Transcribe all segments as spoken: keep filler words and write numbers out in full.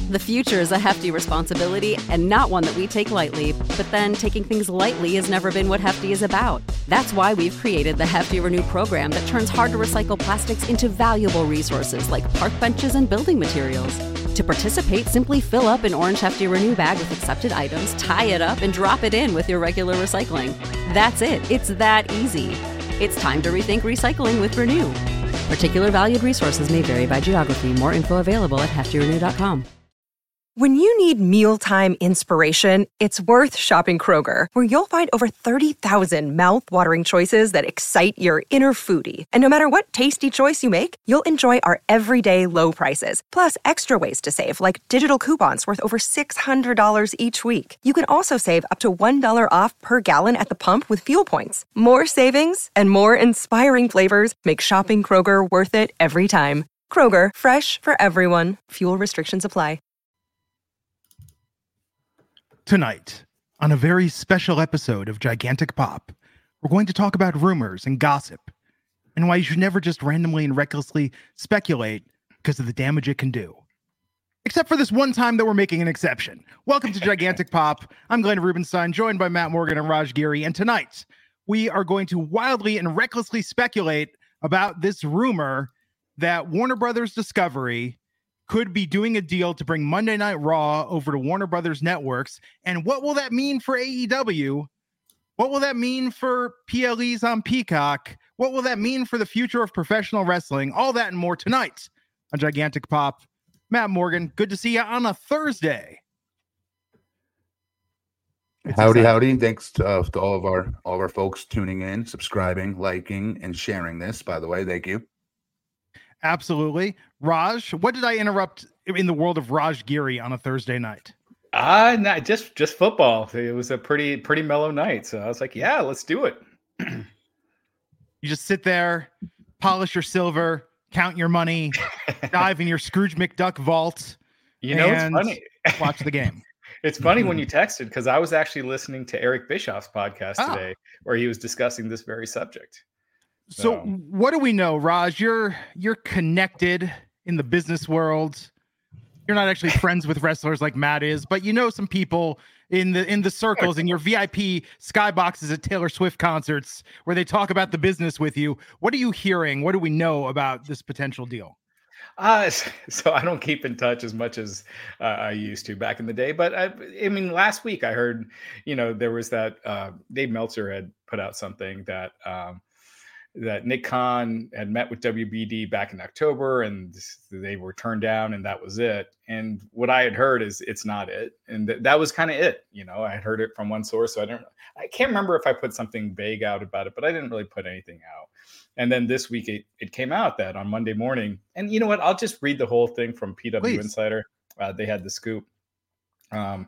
The future is a hefty responsibility and not one that we take lightly, but then taking things lightly has never been what Hefty is about. That's why we've created the Hefty Renew program that turns hard-to-recycle plastics into valuable resources like park benches and building materials. To participate, simply fill up an orange Hefty Renew bag with accepted items, tie it up, and drop it in with your regular recycling. That's it. It's that easy. It's time to rethink recycling with Renew. Particular valued resources may vary by geography. More info available at hefty renew dot com. When you need mealtime inspiration, it's worth shopping Kroger, where you'll find over thirty thousand mouth-watering choices that excite your inner foodie. And no matter what tasty choice you make, you'll enjoy our everyday low prices, plus extra ways to save, like digital coupons worth over six hundred dollars each week. You can also save up to one dollar off per gallon at the pump with fuel points. More savings and more inspiring flavors make shopping Kroger worth it every time. Kroger, fresh for everyone. Fuel restrictions apply. Tonight, on a very special episode of Gigantic Pop, we're going to talk about rumors and gossip, and why you should never just randomly and recklessly speculate because of the damage it can do. Except for this one time that we're making an exception. Welcome to Gigantic Pop. I'm Glenn Rubenstein, joined by Matt Morgan and Raj Giri, and tonight we are going to wildly and recklessly speculate about this rumor that Warner Brothers Discovery could be doing a deal to bring Monday Night Raw over to Warner Brothers Networks. And what will that mean for A E W? What will that mean for P L Es on Peacock? What will that mean for the future of professional wrestling? All that and more tonight on Gigantic Pop. Matt Morgan, good to see you on a Thursday. It's howdy, exciting. howdy. Thanks to, uh, to all of our all of our folks tuning in, subscribing, liking, and sharing this, by the way. Thank you. Absolutely. Raj, what did I interrupt in the world of Raj Giri on a Thursday night? Uh, not just, just football. It was a pretty, pretty mellow night. So I was like, yeah, let's do it. You just sit there, polish your silver, count your money, dive in your Scrooge McDuck vault. You know, and it's funny. Watch the game. It's funny when you texted, because I was actually listening to Eric Bischoff's podcast oh. today, where he was discussing this very subject. So, So what do we know, Raj? You're you're connected in the business world. You're not actually friends with wrestlers like Matt is, but you know some people in the in the circles in your V I P skyboxes at Taylor Swift concerts where they talk about the business with you. What are you hearing? What do we know about this potential deal? Uh, so I don't keep in touch as much as uh, I used to back in the day. But I, I mean, last week I heard, you know, there was that uh, Dave Meltzer had put out something that um, that Nick Khan had met with W B D back in October and they were turned down and that was it. And what I had heard is it's not it. And th- that was kind of it. You know, I had heard it from one source. So I don't, I can't remember if I put something vague out about it, but I didn't really put anything out. And then this week it, it came out that on Monday morning, and you know what, I'll just read the whole thing from P W Please. Insider. Uh, they had the scoop. Um,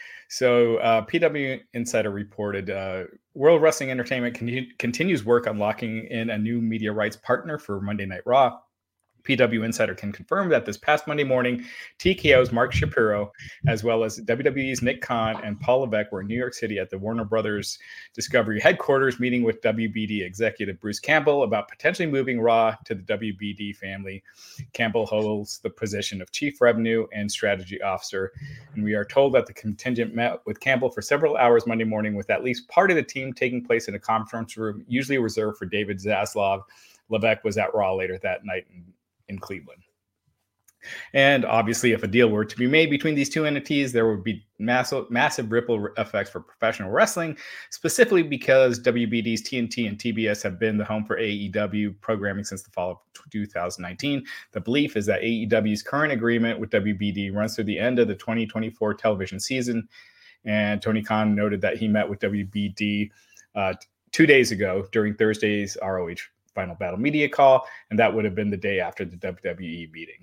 So uh, P W Insider reported uh, World Wrestling Entertainment con- continues work on locking in a new media rights partner for Monday Night Raw. P W Insider can confirm that this past Monday morning, T K O's Mark Shapiro, as well as W W E's Nick Khan and Paul Levesque were in New York City at the Warner Brothers Discovery headquarters, meeting with W B D executive Bruce Campbell about potentially moving Raw to the W B D family. Campbell holds the position of Chief Revenue and Strategy Officer, and we are told that the contingent met with Campbell for several hours Monday morning, with at least part of the team taking place in a conference room, usually reserved for David Zaslav. Levesque was at Raw later that night in in Cleveland. And obviously, if a deal were to be made between these two entities, there would be massive, massive ripple effects for professional wrestling, specifically because W B D's T N T and T B S have been the home for A E W programming since the fall of two thousand nineteen. The belief is that A E W's current agreement with W B D runs through the end of the twenty twenty-four television season. And Tony Khan noted that he met with W B D uh, two days ago during Thursday's R O H Final Battle media call, and that would have been the day after the W W E meeting.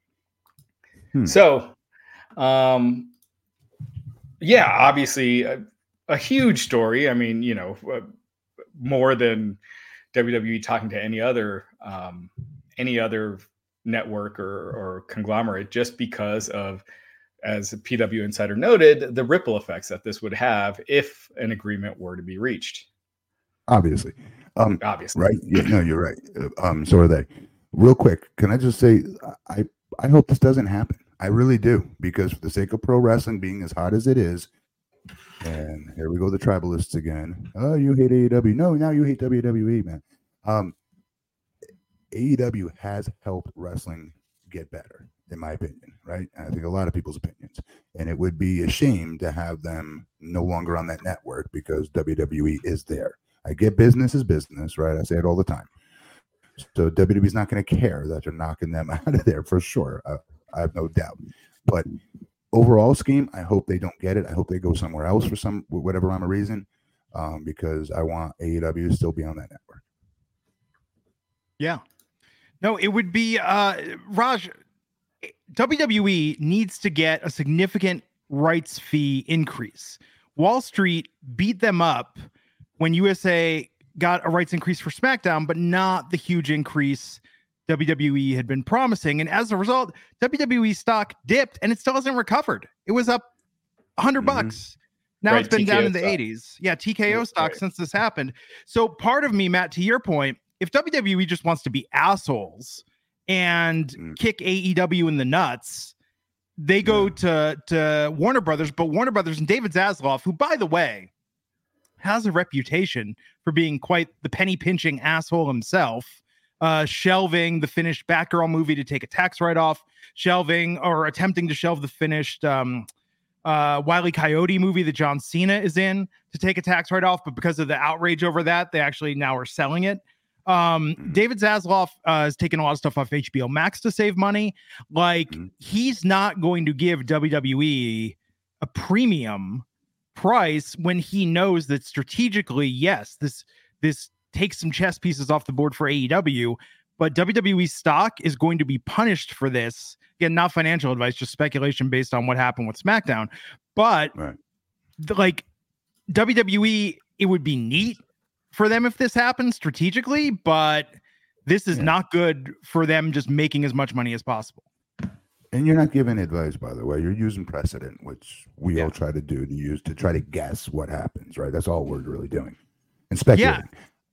Hmm. So, um, yeah, obviously a, a huge story. I mean, you know, uh, more than W W E talking to any other um, any other network or, or conglomerate, just because of, as P W Insider noted, the ripple effects that this would have if an agreement were to be reached. Obviously. Um, Obviously. Right? Yeah, no, you're right. Um, so are they. Real quick, can I just say, I, I hope this doesn't happen. I really do, because for the sake of pro wrestling being as hot as it is, and here we go, the tribalists again. Oh, you hate A E W. No, now you hate W W E, man. Um, A E W has helped wrestling get better, in my opinion, right? I think a lot of people's opinions. And it would be a shame to have them no longer on that network because W W E is there. I get business is business, right? I say it all the time. So W W E is not going to care that they're knocking them out of there for sure. I, I have no doubt. But overall scheme, I hope they don't get it. I hope they go somewhere else for some whatever rhyme or reason, um, because I want A E W to still be on that network. Yeah. No, it would be uh, Raj. W W E needs to get a significant rights fee increase. Wall Street beat them up when U S A got a rights increase for SmackDown, but not the huge increase W W E had been promising. And as a result, W W E stock dipped and it still hasn't recovered. It was up a hundred Mm-hmm. bucks. Now Right, it's been T K O down in the stock. eighties. Yeah, T K O Right, stock right. since this happened. So part of me, Matt, to your point, if W W E just wants to be assholes and Mm. kick A E W in the nuts, they go to, to Warner Brothers, but Warner Brothers and David Zaslav, who, by the way, has a reputation for being quite the penny pinching asshole himself, uh, shelving the finished Batgirl movie to take a tax write-off, shelving or attempting to shelve the finished um, uh, Wile E. Coyote movie that John Cena is in to take a tax write-off, but because of the outrage over that, they actually now are selling it. Um, Mhm. David Zaslav uh, has taken a lot of stuff off H B O Max to save money. Like, Mhm. he's not going to give W W E a premium price when he knows that strategically, yes, this this takes some chess pieces off the board for A E W, but W W E stock is going to be punished for this. Again, not financial advice, just speculation based on what happened with SmackDown. But Right. the, like W W E, it would be neat for them if this happens strategically, but this is Yeah. not good for them just making as much money as possible. And you're not giving advice, by the way. You're using precedent, which we Yeah. all try to do to use to try to guess what happens, right? That's all we're really doing. And speculating.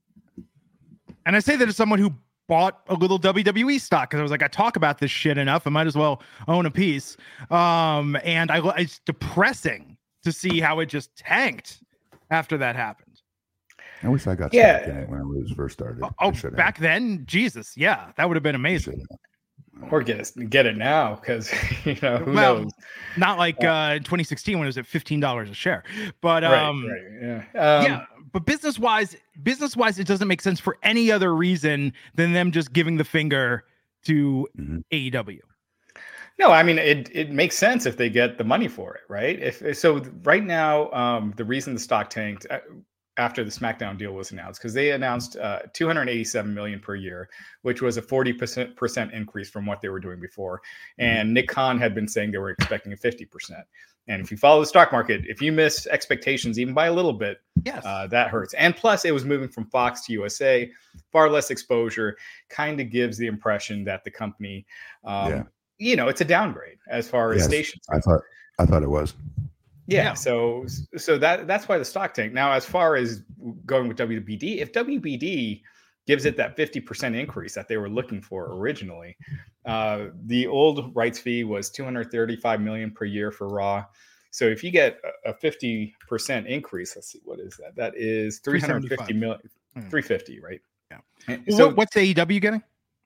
And I say that as someone who bought a little W W E stock because I was like, I talk about this shit enough. I might as well own a piece. Um, and I, it's depressing to see how it just tanked after that happened. I wish I got Yeah. stock in it when I was first started. Oh, I should back then, Jesus, yeah, that would have been have. amazing. Or get it, get it now, because you know who Well, knows. Not like uh, in twenty sixteen when it was at fifteen dollars a share, but Right, um, right, yeah, um, yeah. But business wise, business wise, it doesn't make sense for any other reason than them just giving the finger to Mhm. A E W. No, I mean it. It makes sense if they get the money for it, right? If so, right now, um, the reason the stock tanked uh, after the SmackDown deal was announced because they announced uh, two hundred eighty-seven million per year, which was a forty percent percent increase from what they were doing before. And Nick Khan had been saying they were expecting a fifty percent. And if you follow the stock market, if you miss expectations even by a little bit, Yes. uh, that hurts. And plus, it was moving from Fox to U S A, far less exposure, kind of gives the impression that the company, um, Yeah. you know, it's a downgrade as far as Yes, stations. I thought I thought it was. Yeah, Yeah. so so that that's why the stock tanked. Now, as far as going with W B D, if W B D gives it that fifty percent increase that they were looking for originally, uh, the old rights fee was two hundred thirty-five million per year for Raw. So if you get a- a fifty percent increase, let's see, what is that? That is three hundred fifty million, Hmm. three hundred fifty, right? Yeah. And Well, So what, what's A E W getting?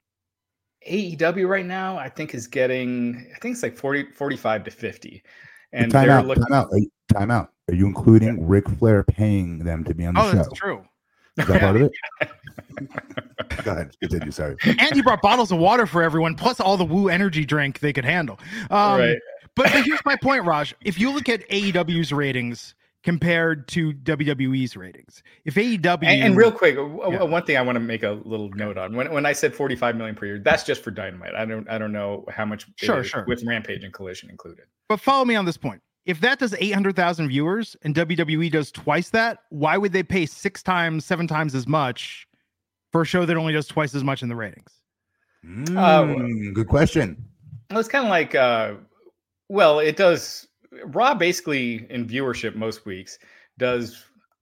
A E W right now, I think is getting, I think it's like forty, forty-five to fifty. And time they're out, looking, time out, Are you- time out. Are you including Ric Flair paying them to be on the Oh, show? that's true. Is that part of it? Go ahead, continue. Sorry. And he brought bottles of water for everyone, plus all the Woo energy drink they could handle. Um, right. But, but here's my point, Raj. If you look at A E W's ratings compared to W W E's ratings, if A E W And, and real quick, w- w- Yeah. one thing I want to make a little note on when, when I said forty-five million per year, that's just for Dynamite. I don't I don't know how much it Sure, is sure. with Rampage and Collision included. But follow me on this point. If that does eight hundred thousand viewers and W W E does twice that, why would they pay six times, seven times as much for a show that only does twice as much in the ratings? Mm, good question. Well, it's kind of like, uh, well, it does. Raw basically in viewership most weeks does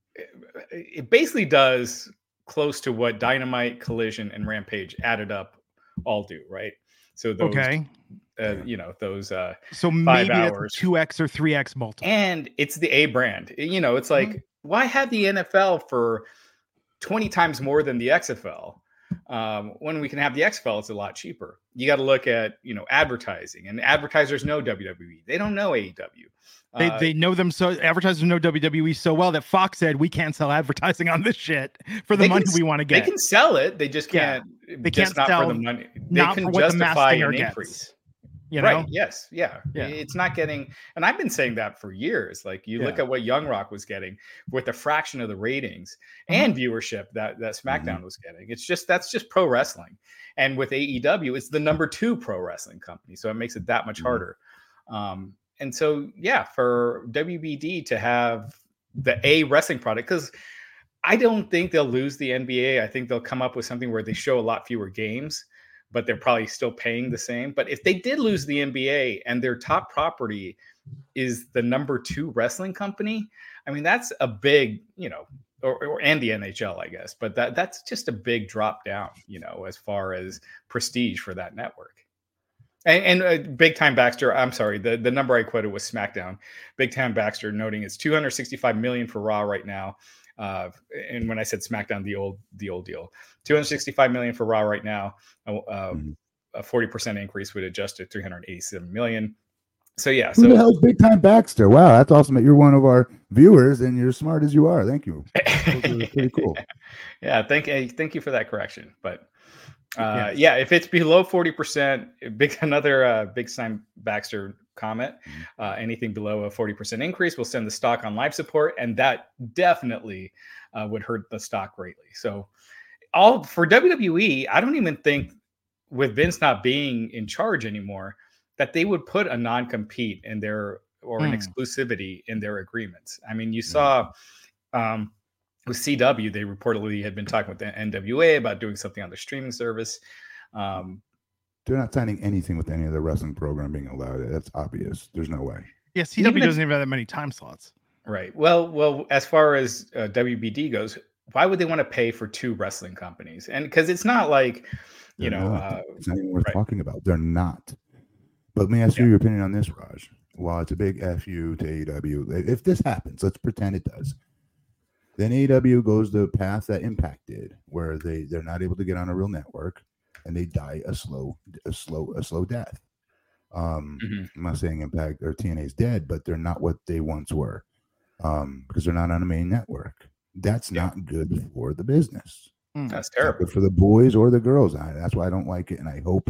it basically does close to what Dynamite, Collision, and Rampage added up all do, right? So those Okay. uh, you know, those uh, so five maybe hours. that's a two X or three X multiple. And it's the A brand. You know, it's like, mm-hmm. why have the N F L for twenty times more than the X F L? Um, when we can have the X F L, it's a lot cheaper. You got to look at, you know, advertising, and advertisers know W W E. They don't know A E W. They Uh, they know them so advertisers know W W E so well that Fox said we can't sell advertising on this shit for the money can, we want to get. They can sell it. They just can't. Yeah. They just can't not sell for the money. They not can for what the mass justify singer an gets. increase. You know? Right. Yes. Yeah. Yeah. It's not getting, and I've been saying that for years. Like you yeah. look at what Young Rock was getting with a fraction of the ratings mm-hmm. and viewership that, that SmackDown mm-hmm. was getting. It's just, that's just pro wrestling. And with A E W, it's the number two pro wrestling company. So it makes it that much mm-hmm. harder. Um, and so, yeah, for W B D to have the A wrestling product, because I don't think they'll lose the N B A. I think they'll come up with something where they show a lot fewer games, but they're probably still paying the same. But if they did lose the N B A and their top property is the number two wrestling company, I mean, that's a big, you know, or, or and the N H L, I guess. But that that's just a big drop down, you know, as far as prestige for that network. And, and uh, Big Time Baxter, I'm sorry, the, the number I quoted was SmackDown. Big Time Baxter noting it's two hundred sixty-five million dollars for Raw right now. Uh, and when I said SmackDown, the old the old deal, two hundred sixty-five million dollars for Raw right now. Uh, mm-hmm. A forty percent increase would adjust to three hundred eighty-seven million dollars. So yeah. Who so the hell is Big Time Baxter? Wow, that's awesome that you're one of our viewers and you're smart as you are. Thank you. Pretty cool. Yeah, thank thank you for that correction. But uh, yes. yeah, if it's below forty percent, big another uh, Big Time Baxter comment, uh, anything below a forty percent increase, we'll send the stock on live support, and that definitely uh, would hurt the stock greatly. So all for W W E, I don't even think with Vince not being in charge anymore, that they would put a non-compete in their or mm. an exclusivity in their agreements. I mean, you saw um, with C W, they reportedly had been talking with the N W A about doing something on their streaming service. Um, They're not signing anything with any of the wrestling program being allowed. That's obvious. There's no way. Yeah, C W even doesn't if, even have that many time slots. Right. Well, well, as far as uh, W B D goes, why would they want to pay for two wrestling companies? And because it's not like, you They're know, uh, it's not even worth right. talking about. They're not. But let me ask yeah. you your opinion on this, Raj. While it's a big F U to A E W, if this happens, let's pretend it does. Then A E W goes the path that Impact did, where they, they're not able to get on a real network and they die a slow, a slow, a slow death. Um, mm-hmm. I'm not saying Impact or T N A is dead, but they're not what they once were um, because they're not on a main network. That's yeah. not good for the business. Mm, that's terrible. Not good for the boys or the girls. I, that's why I don't like it, and I hope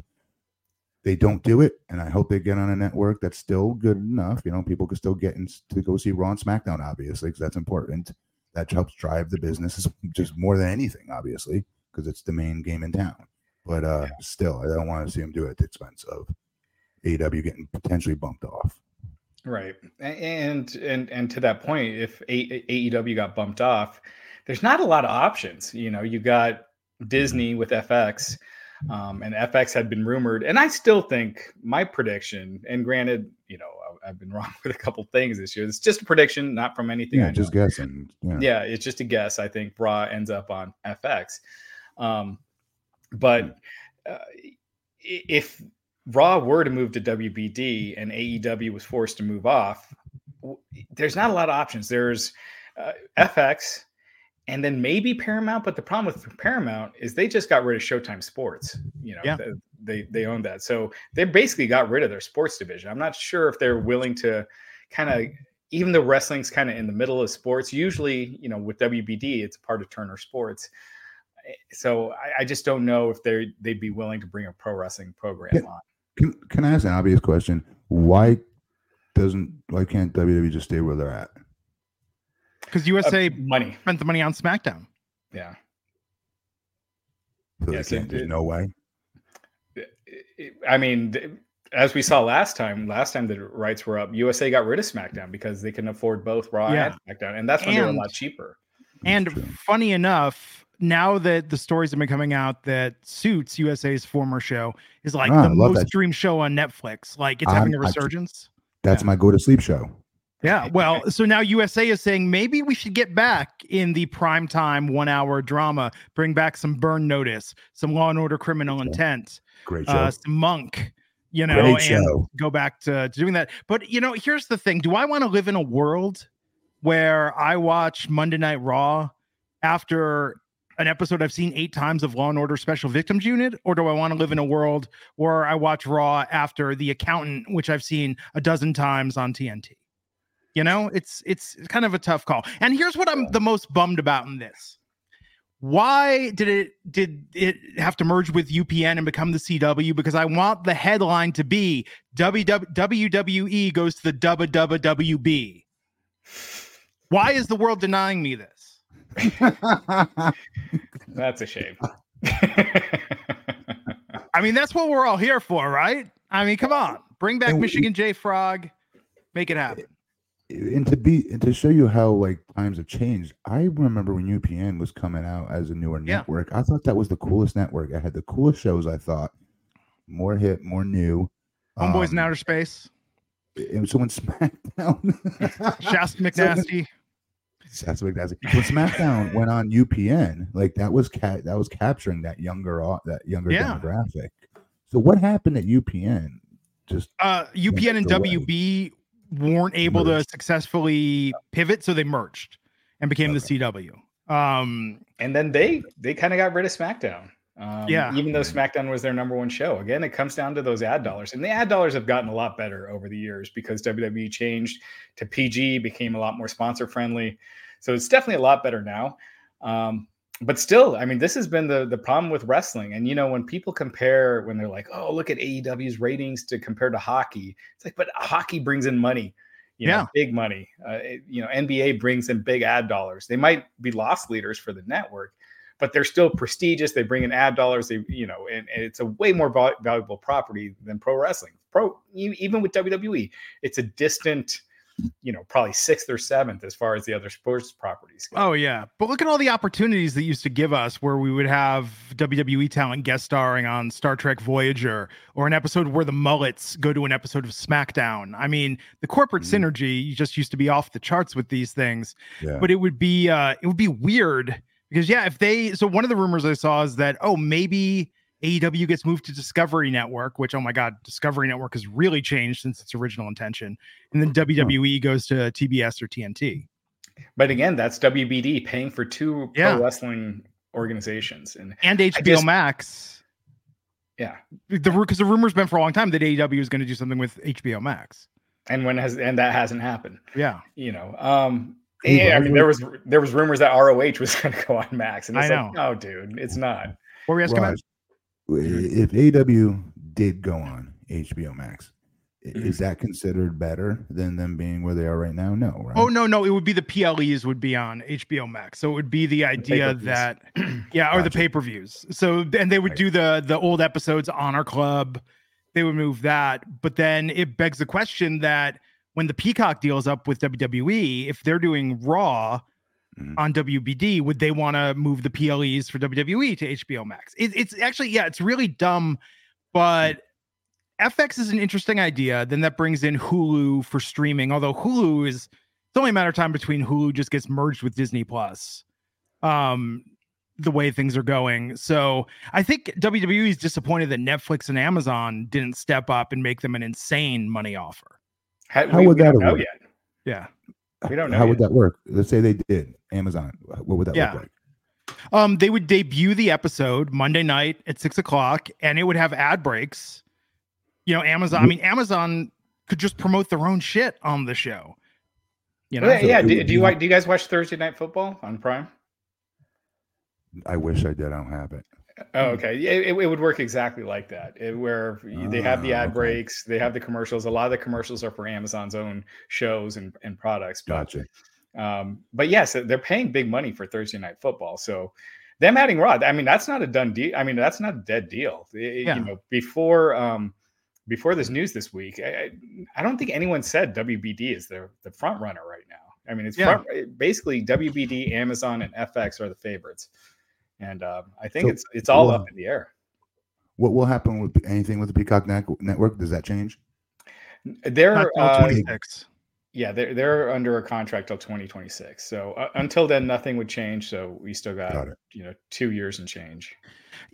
they don't do it, and I hope they get on a network that's still good enough. You know, people can still get in to go see Raw and SmackDown, obviously, because that's important. That helps drive the business just more than anything, obviously, because it's the main game in town. But uh, yeah. still, I don't want to see them do it at the expense of A E W getting potentially bumped off. Right, and and and to that point, if A E W got bumped off, there's not a lot of options. You know, you got Disney with F X. Um, and F X had been rumored, and I still think my prediction, and granted, you know, I've been wrong with a couple things this year. It's just a prediction, not from anything. Yeah, I just know. guessing. Yeah. yeah, it's just a guess. I think Raw ends up on F X. Um, but uh, if Raw were to move to W B D and A E W was forced to move off, there's not a lot of options. There's uh, F X. And then maybe Paramount, but the problem with Paramount is they just got rid of Showtime Sports. You know, yeah. they they own that, so they basically got rid of their sports division. I'm not sure if they're willing to kind of, even though wrestling's kind of in the middle of sports. Usually, you know, with W B D, it's part of Turner Sports. So I, I just don't know if they they'd be willing to bring a pro wrestling program can, on. Can Can I ask an obvious question? Why doesn't why can't W W E just stay where they're at? Because U S A uh, money spent the money on SmackDown. Yeah. So yes, they can't, it, there's it, no way. It, it, I mean, as we saw last time, last time the rights were up, U S A got rid of SmackDown because they can afford both Raw yeah. and SmackDown, and that's when and, they were a lot cheaper. And funny enough, now that the stories have been coming out that Suits, U S A's former show, is like ah, the most streamed show on Netflix, like it's I'm, having a resurgence. I, that's yeah. my go to sleep show. Yeah, well, so now U S A is saying maybe we should get back in the primetime one-hour drama, bring back some Burn Notice, some Law and Order Criminal Great Intent, Great show. Uh, some Monk, you know, Great and show. go back to, to doing that. But, you know, here's the thing. Do I want to live in a world where I watch Monday Night Raw after an episode I've seen eight times of Law and Order Special Victims Unit? Or do I want to live in a world where I watch Raw after The Accountant, which I've seen a dozen times on T N T? You know, it's it's kind of a tough call. And here's what I'm the most bummed about in this. Why did it did it have to merge with U P N and become the C W? Because I want the headline to be W W E goes to the W W B. Why is the world denying me this? That's a shame. I mean, that's what we're all here for, right? I mean, come on. Bring back And we- Michigan J Frog. Make it happen. And to be and to show you how like times have changed, I remember when U P N was coming out as a newer Yeah. network. I thought that was the coolest network. I had the coolest shows. I thought more hit, more new. Homeboys in Um, Outer Space. And so when SmackDown, Shasta So when- McNasty. That's what that's when SmackDown went on U P N, like that was ca- that was capturing that younger au- that younger Yeah. demographic. So what happened at U P N? Just Uh, U P N and Went away. W B weren't able to Merged. successfully pivot, so they merged and became the Okay. C W. Um, And then they they kind of got rid of SmackDown. Um, Yeah. Even though SmackDown was their number one show. Again, it comes down to those ad dollars. And the ad dollars have gotten a lot better over the years because W W E changed to P G, became a lot more sponsor friendly. So it's definitely a lot better now. Um, but still, I mean, this has been the, the problem with wrestling. And, you know, when people compare, when they're like, oh, look at A E W's ratings to compare to hockey, it's like, but hockey brings in money. You know, Yeah. big money. Uh, it- you know, N B A brings in big ad dollars. They might be loss leaders for the network, but they're still prestigious. They bring in ad dollars. They, you know, and, and it's a way more val- valuable property than pro wrestling. Pro, e- even with W W E, it's a distant, you know, probably sixth or seventh as far as the other sports properties go. oh yeah, but look at all the opportunities that used to give us, where we would have W W E talent guest starring on Star Trek Voyager, or an episode where the Mullets go to an episode of SmackDown. I mean, the corporate Mhm. synergy just used to be off the charts with these things. yeah. But it would be uh it would be weird because yeah, if they so one of the rumors I saw is that oh maybe A E W gets moved to Discovery Network, which oh my god, Discovery Network has really changed since its original intention, and then W W E goes to T B S or T N T. But again, that's W B D paying for two Yeah. pro wrestling organizations. And And H B O just- Max. yeah. The because the rumor's been for a long time that A E W is going to do something with H B O Max. And when has, and that hasn't happened, Yeah, you know, um, Hey, yeah, I Roger. mean, there was, there was rumors that R O H was going to go on Max, and it's I like, no, dude, it's not. what were you asking about? Raj, if A E W did go on H B O Max, i- Mhm. is that considered better than them being where they are right now? No, right? Oh no, no, it would be the P L Es would be on H B O Max. So it would be the idea pay-per-views. that yeah, or the Gotcha. pay-per-views. So and they would Right. do the the old episodes Honor Club. They would move that, but then it begs the question that when the Peacock deals up with W W E, if they're doing Raw Mhm. on W B D, would they want to move the P L Es for W W E to H B O Max? It, it's actually yeah, it's really dumb, but F X is an interesting idea. Then that brings in Hulu for streaming. Although Hulu is, it's only a matter of time between Hulu just gets merged with Disney Plus. Um, the way things are going. So I think W W E is disappointed that Netflix and Amazon didn't step up and make them an insane money offer. How, How we, would we that don't know work? yet. Yeah. We don't know How would yet. that work? Let's say they did Amazon. What would that Yeah. look like? Um, they would debut the episode Monday night at six o'clock, and it would have ad breaks. You know, Amazon. I mean, Amazon could just promote their own shit on the show. You know, Well, So yeah. it Do, would do you be- like? Do you guys watch Thursday Night Football on Prime? I wish I did. I don't have it. Oh, okay. Yeah, It, it would work exactly like that, it- where they have the Ah, ad okay. breaks, they have the commercials. A lot of the commercials are for Amazon's own shows and, and products. But, Gotcha. um, but yes, they're paying big money for Thursday Night Football. So them adding Raw, I mean, that's not a done deal. I mean, that's not a dead deal. It- Yeah. You know, before um, before this news this week, I, I- I don't think anyone said W B D is the the front runner right now. I mean, it's Yeah. front, basically W B D, Amazon, and F X are the favorites. And um, I think So, it's it's all well, up in the air. What will happen with anything with the Peacock net- Network? Does that change? They're not till uh, twenty-six. yeah, they're they're under a contract till twenty twenty-six. So uh, until then, nothing would change. So we still got, Got it. you know two years and change.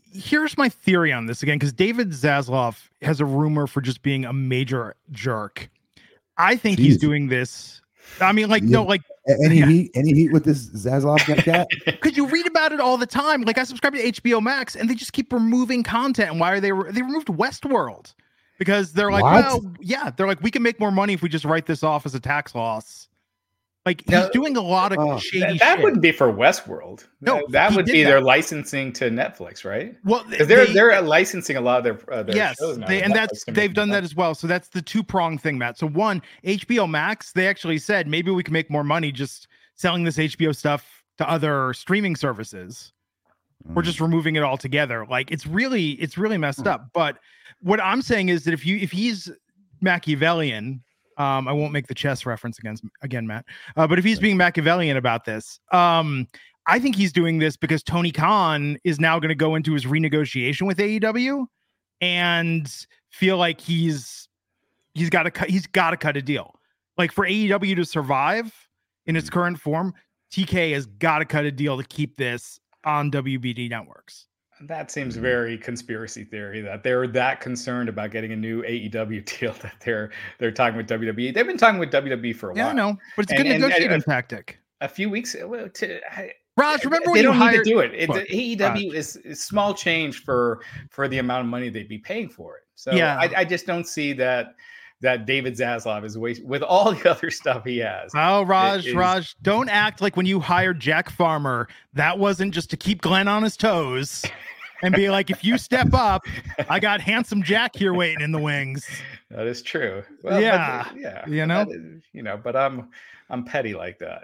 here's my theory on this again, because David Zaslav has a rumor for just being a major jerk. I think Jeez. he's doing this. I mean, like, Yeah. no, like, Any yeah. heat? Any heat with this Zaslav like that? Because you read about it all the time. Like, I subscribe to H B O Max, and they just keep removing content. And why are they? Re- they removed Westworld because they're like, What? well, yeah, they're like, we can make more money if we just write this off as a tax loss. Like, he's No, doing a lot of oh, shady That, that shit. wouldn't be for Westworld. No, that, that he would did be that. their licensing to Netflix, right? Well, Because they're they- they're licensing a lot of their, uh, their yes, shows now. they, to and Netflix that's to make they've more done that money. as well. So that's the two prong thing, Matt. So one, H B O Max, they actually said maybe we can make more money just selling this H B O stuff to other streaming services. We're just removing it all together. Like it's really, it's really messed up. But what I'm saying is that if you if he's Machiavellian, um, I won't make the chess reference again, again, Matt. Uh, but if he's being Machiavellian about this, um, I think he's doing this because Tony Khan is now going to go into his renegotiation with A E W and feel like he's he's got to cut he's got to cut a deal. Like for A E W to survive in its current form, T K has got to cut a deal to keep this on W B D networks. That seems very conspiracy theory that they're that concerned about getting a new A E W deal that they're they're talking with W W E. They've been talking with W W E for a Yeah, while. I know, but it's a And- good and- negotiating and- tactic. A few weeks, well, to, I, Raj, remember they when you don't hired? need to do it. It Look, A E W is, is small change for for the amount of money they'd be paying for it. So Yeah. I, I just don't see that that David Zaslav is waste with all the other stuff he has. Oh, Raj, is- Raj, don't act like when you hired Jack Farmer, that wasn't just to keep Glenn on his toes and be like, if you step up, I got handsome Jack here waiting in the wings. That is true. Well, Yeah, but, yeah, you know? that is- you know, but I'm I'm petty like that.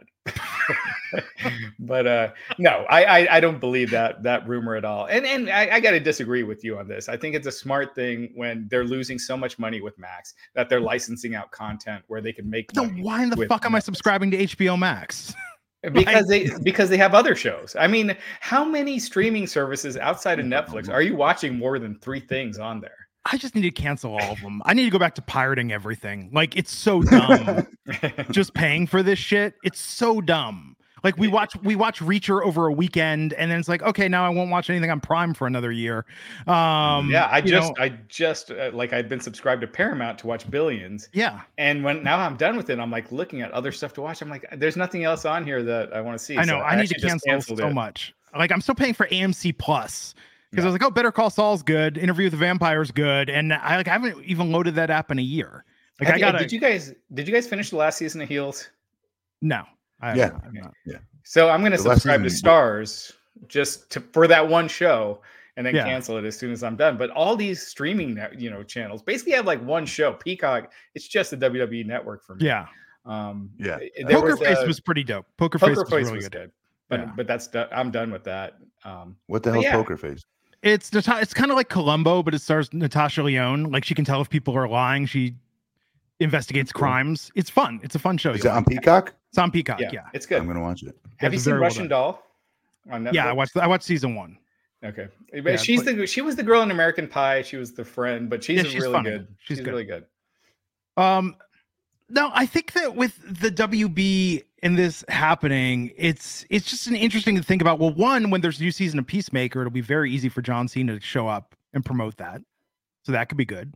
But uh no, I, I I don't believe that that rumor at all. And and I, I got to disagree with you on this. I think it's a smart thing when they're losing so much money with Max that they're licensing out content where they can make So money. why in the with fuck am I Netflix. subscribing to H B O Max? Because they because they have other shows. I mean, how many streaming services outside of Netflix are you watching more than three things on there? I just need to cancel all of them. I need to go back to pirating everything. Like it's so dumb. Just paying for this shit. It's so dumb. Like we watch we watch Reacher over a weekend, and then it's like, okay, now I won't watch anything on Prime for another year. Um, yeah, I you just know, I just uh, like I've been subscribed to Paramount to watch Billions. yeah. And when now I'm done with it, I'm like looking at other stuff to watch. I'm like, there's nothing else on here that I want to see. I know. So I need to actually just cancel canceled so it. much. Like I'm still paying for A M C Plus because Yeah. I was like, oh, Better Call Saul's good. Interview with the Vampire's good, and I like I haven't even loaded that app in a year. Like Have I you- gotta Did you guys did you guys finish the last season of Heels? no. I, Yeah. I'm not. So I'm going to The last subscribe to season- Stars just to for that one show and then Yeah. cancel it as soon as I'm done. But all these streaming net, you know channels basically have like one show. Peacock, it's just the W W E network for me. Yeah. Um, Yeah. there Poker was, Face uh, was pretty dope. Poker, Face Poker was Face really was good. good. But Yeah. but that's done. I'm done with that. Um, What the But hell's yeah. Poker Face? It's Nata- it's kind of like Columbo, but it stars Natasha Lyonne. Like she can tell if people are lying. She investigates Cool. crimes. It's fun. It's a fun show. Is You'll it on like it. Peacock? It's on Peacock. yeah, Yeah. it's good. I'm gonna watch it. Have you it's seen very well Russian done. Doll on Netflix? Yeah, I watched. I watched season one. Okay, but Yeah, she's but- the she was the girl in American Pie. She was the friend, but she's, Yeah, she's really funny. good. She's She's, good. really good. Um, no, I think that with the W B and this happening, it's it's just an interesting to think about. Well, one, when there's a new season of Peacemaker, it'll be very easy for John Cena to show up and promote that, so that could be good.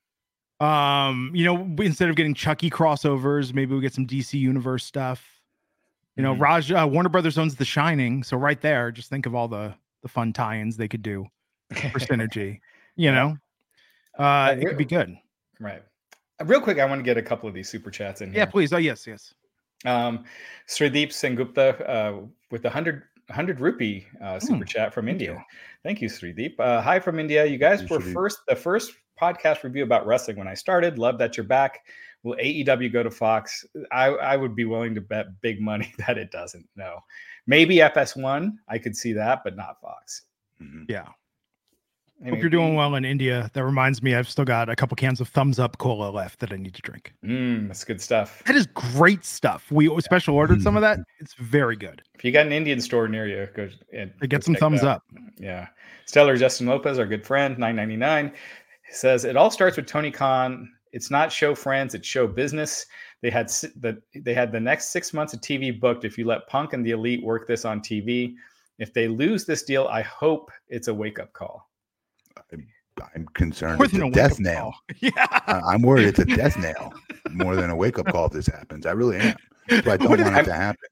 Um, you know, instead of getting Chucky crossovers, maybe we get some D C Universe stuff. You know, Mhm. Raj uh, Warner Brothers owns The Shining, so right there, just think of all the the fun tie-ins they could do for synergy. You know, uh, it could be good. Right. Uh, Real quick, I want to get a couple of these super chats in here. Yeah, please. Oh, yes, yes. Um, Srideep Sengupta uh, with the one hundred, one hundred rupee uh, super Mm, chat from thank India. you. Thank you, Srideep. Uh, hi from India. You guys Hey, were Srideep. first the first podcast review about wrestling when I started. Love that you're back. Will A E W go to Fox? I, I would be willing to bet big money that it doesn't. No. Maybe F S one. I could see that, but not Fox. Mhm. Yeah. I Hope mean, you're doing well in India. That reminds me, I've still got a couple cans of Thumbs Up Cola left that I need to drink. Mm, that's good stuff. That is great stuff. We special ordered some of that. Mm-hmm. It's very good. If you got an Indian store near you, go and It gets go some check thumbs that. up. Yeah. Stellar Justin Lopez, our good friend, nine ninety-nine, says it all starts with Tony Khan. It's not show friends, it's show business. They had si- the they had the next six months of T V booked if you let Punk and the Elite work this on T V. If they lose this deal, I hope it's a wake-up call. I'm, I'm concerned More it's than a a death wake-up nail. call. Yeah. I, I'm worried it's a death nail more than a wake-up call if this happens. I really am. But I don't What want if- it to happen.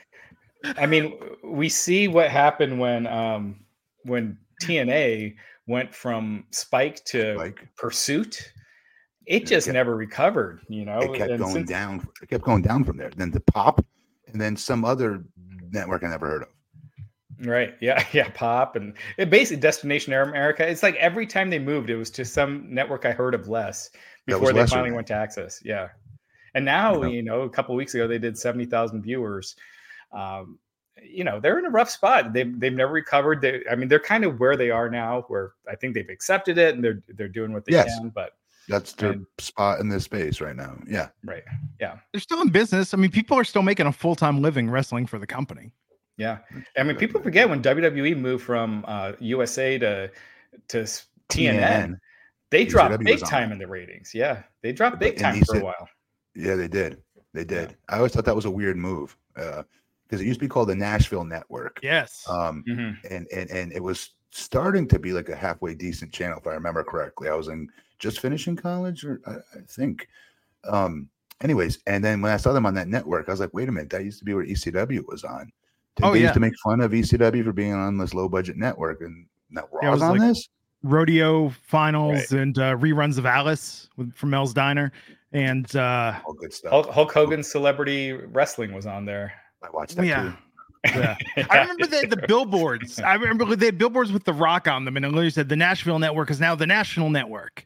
I mean, we see what happened when um, when T N A went from Spike to Like Pursuit. It just kept- never recovered, you know. it kept and going since- down. It kept going down from there. Then to Pop, and then some other network I never heard of. Right. Yeah. Yeah. Pop and it basically Destination America. It's like every time they moved, it was to some network I heard of less That was before they lesser finally than. went to Access. Yeah. And now, Yeah. you know, a couple of weeks ago, they did seventy thousand viewers. Um, you know, they're in a rough spot. They've, they've never recovered. They, I mean, they're kind of where they are now, where I think they've accepted it and they're, they're doing what they Yes. can, but That's their And- spot in this space right now. Yeah. right. Yeah. They're still in business. I mean, people are still making a full-time living wrestling for the company. Yeah. I mean, people forget when W W E moved from uh, U S A to, to s- T N N, they E C dropped W big was on time it. in the ratings. Yeah. They dropped big And time he for a said- while. Yeah, they did. They did. I always thought that was a weird move because it used to be called the Nashville Network. Yes. Um, Mhm. and and and it was starting to be like a halfway decent channel, if I remember correctly. I was in just finishing college, or I, I think. Um, anyways, and then when I saw them on that network, I was like, wait a minute, that used to be where E C W was on. Oh, they yeah. used to make fun of E C W for being on this low budget network, and now Yeah, it Raw's was on like- this. Rodeo finals Right. and uh, reruns of Alice with, from Mel's Diner. And uh, All good stuff. Hulk, Hulk Hogan's Celebrity Wrestling was on there. I watched that yeah. too. Yeah. I remember they had the billboards. I remember they had billboards with The Rock on them, and it literally said the Nashville Network is now the National Network.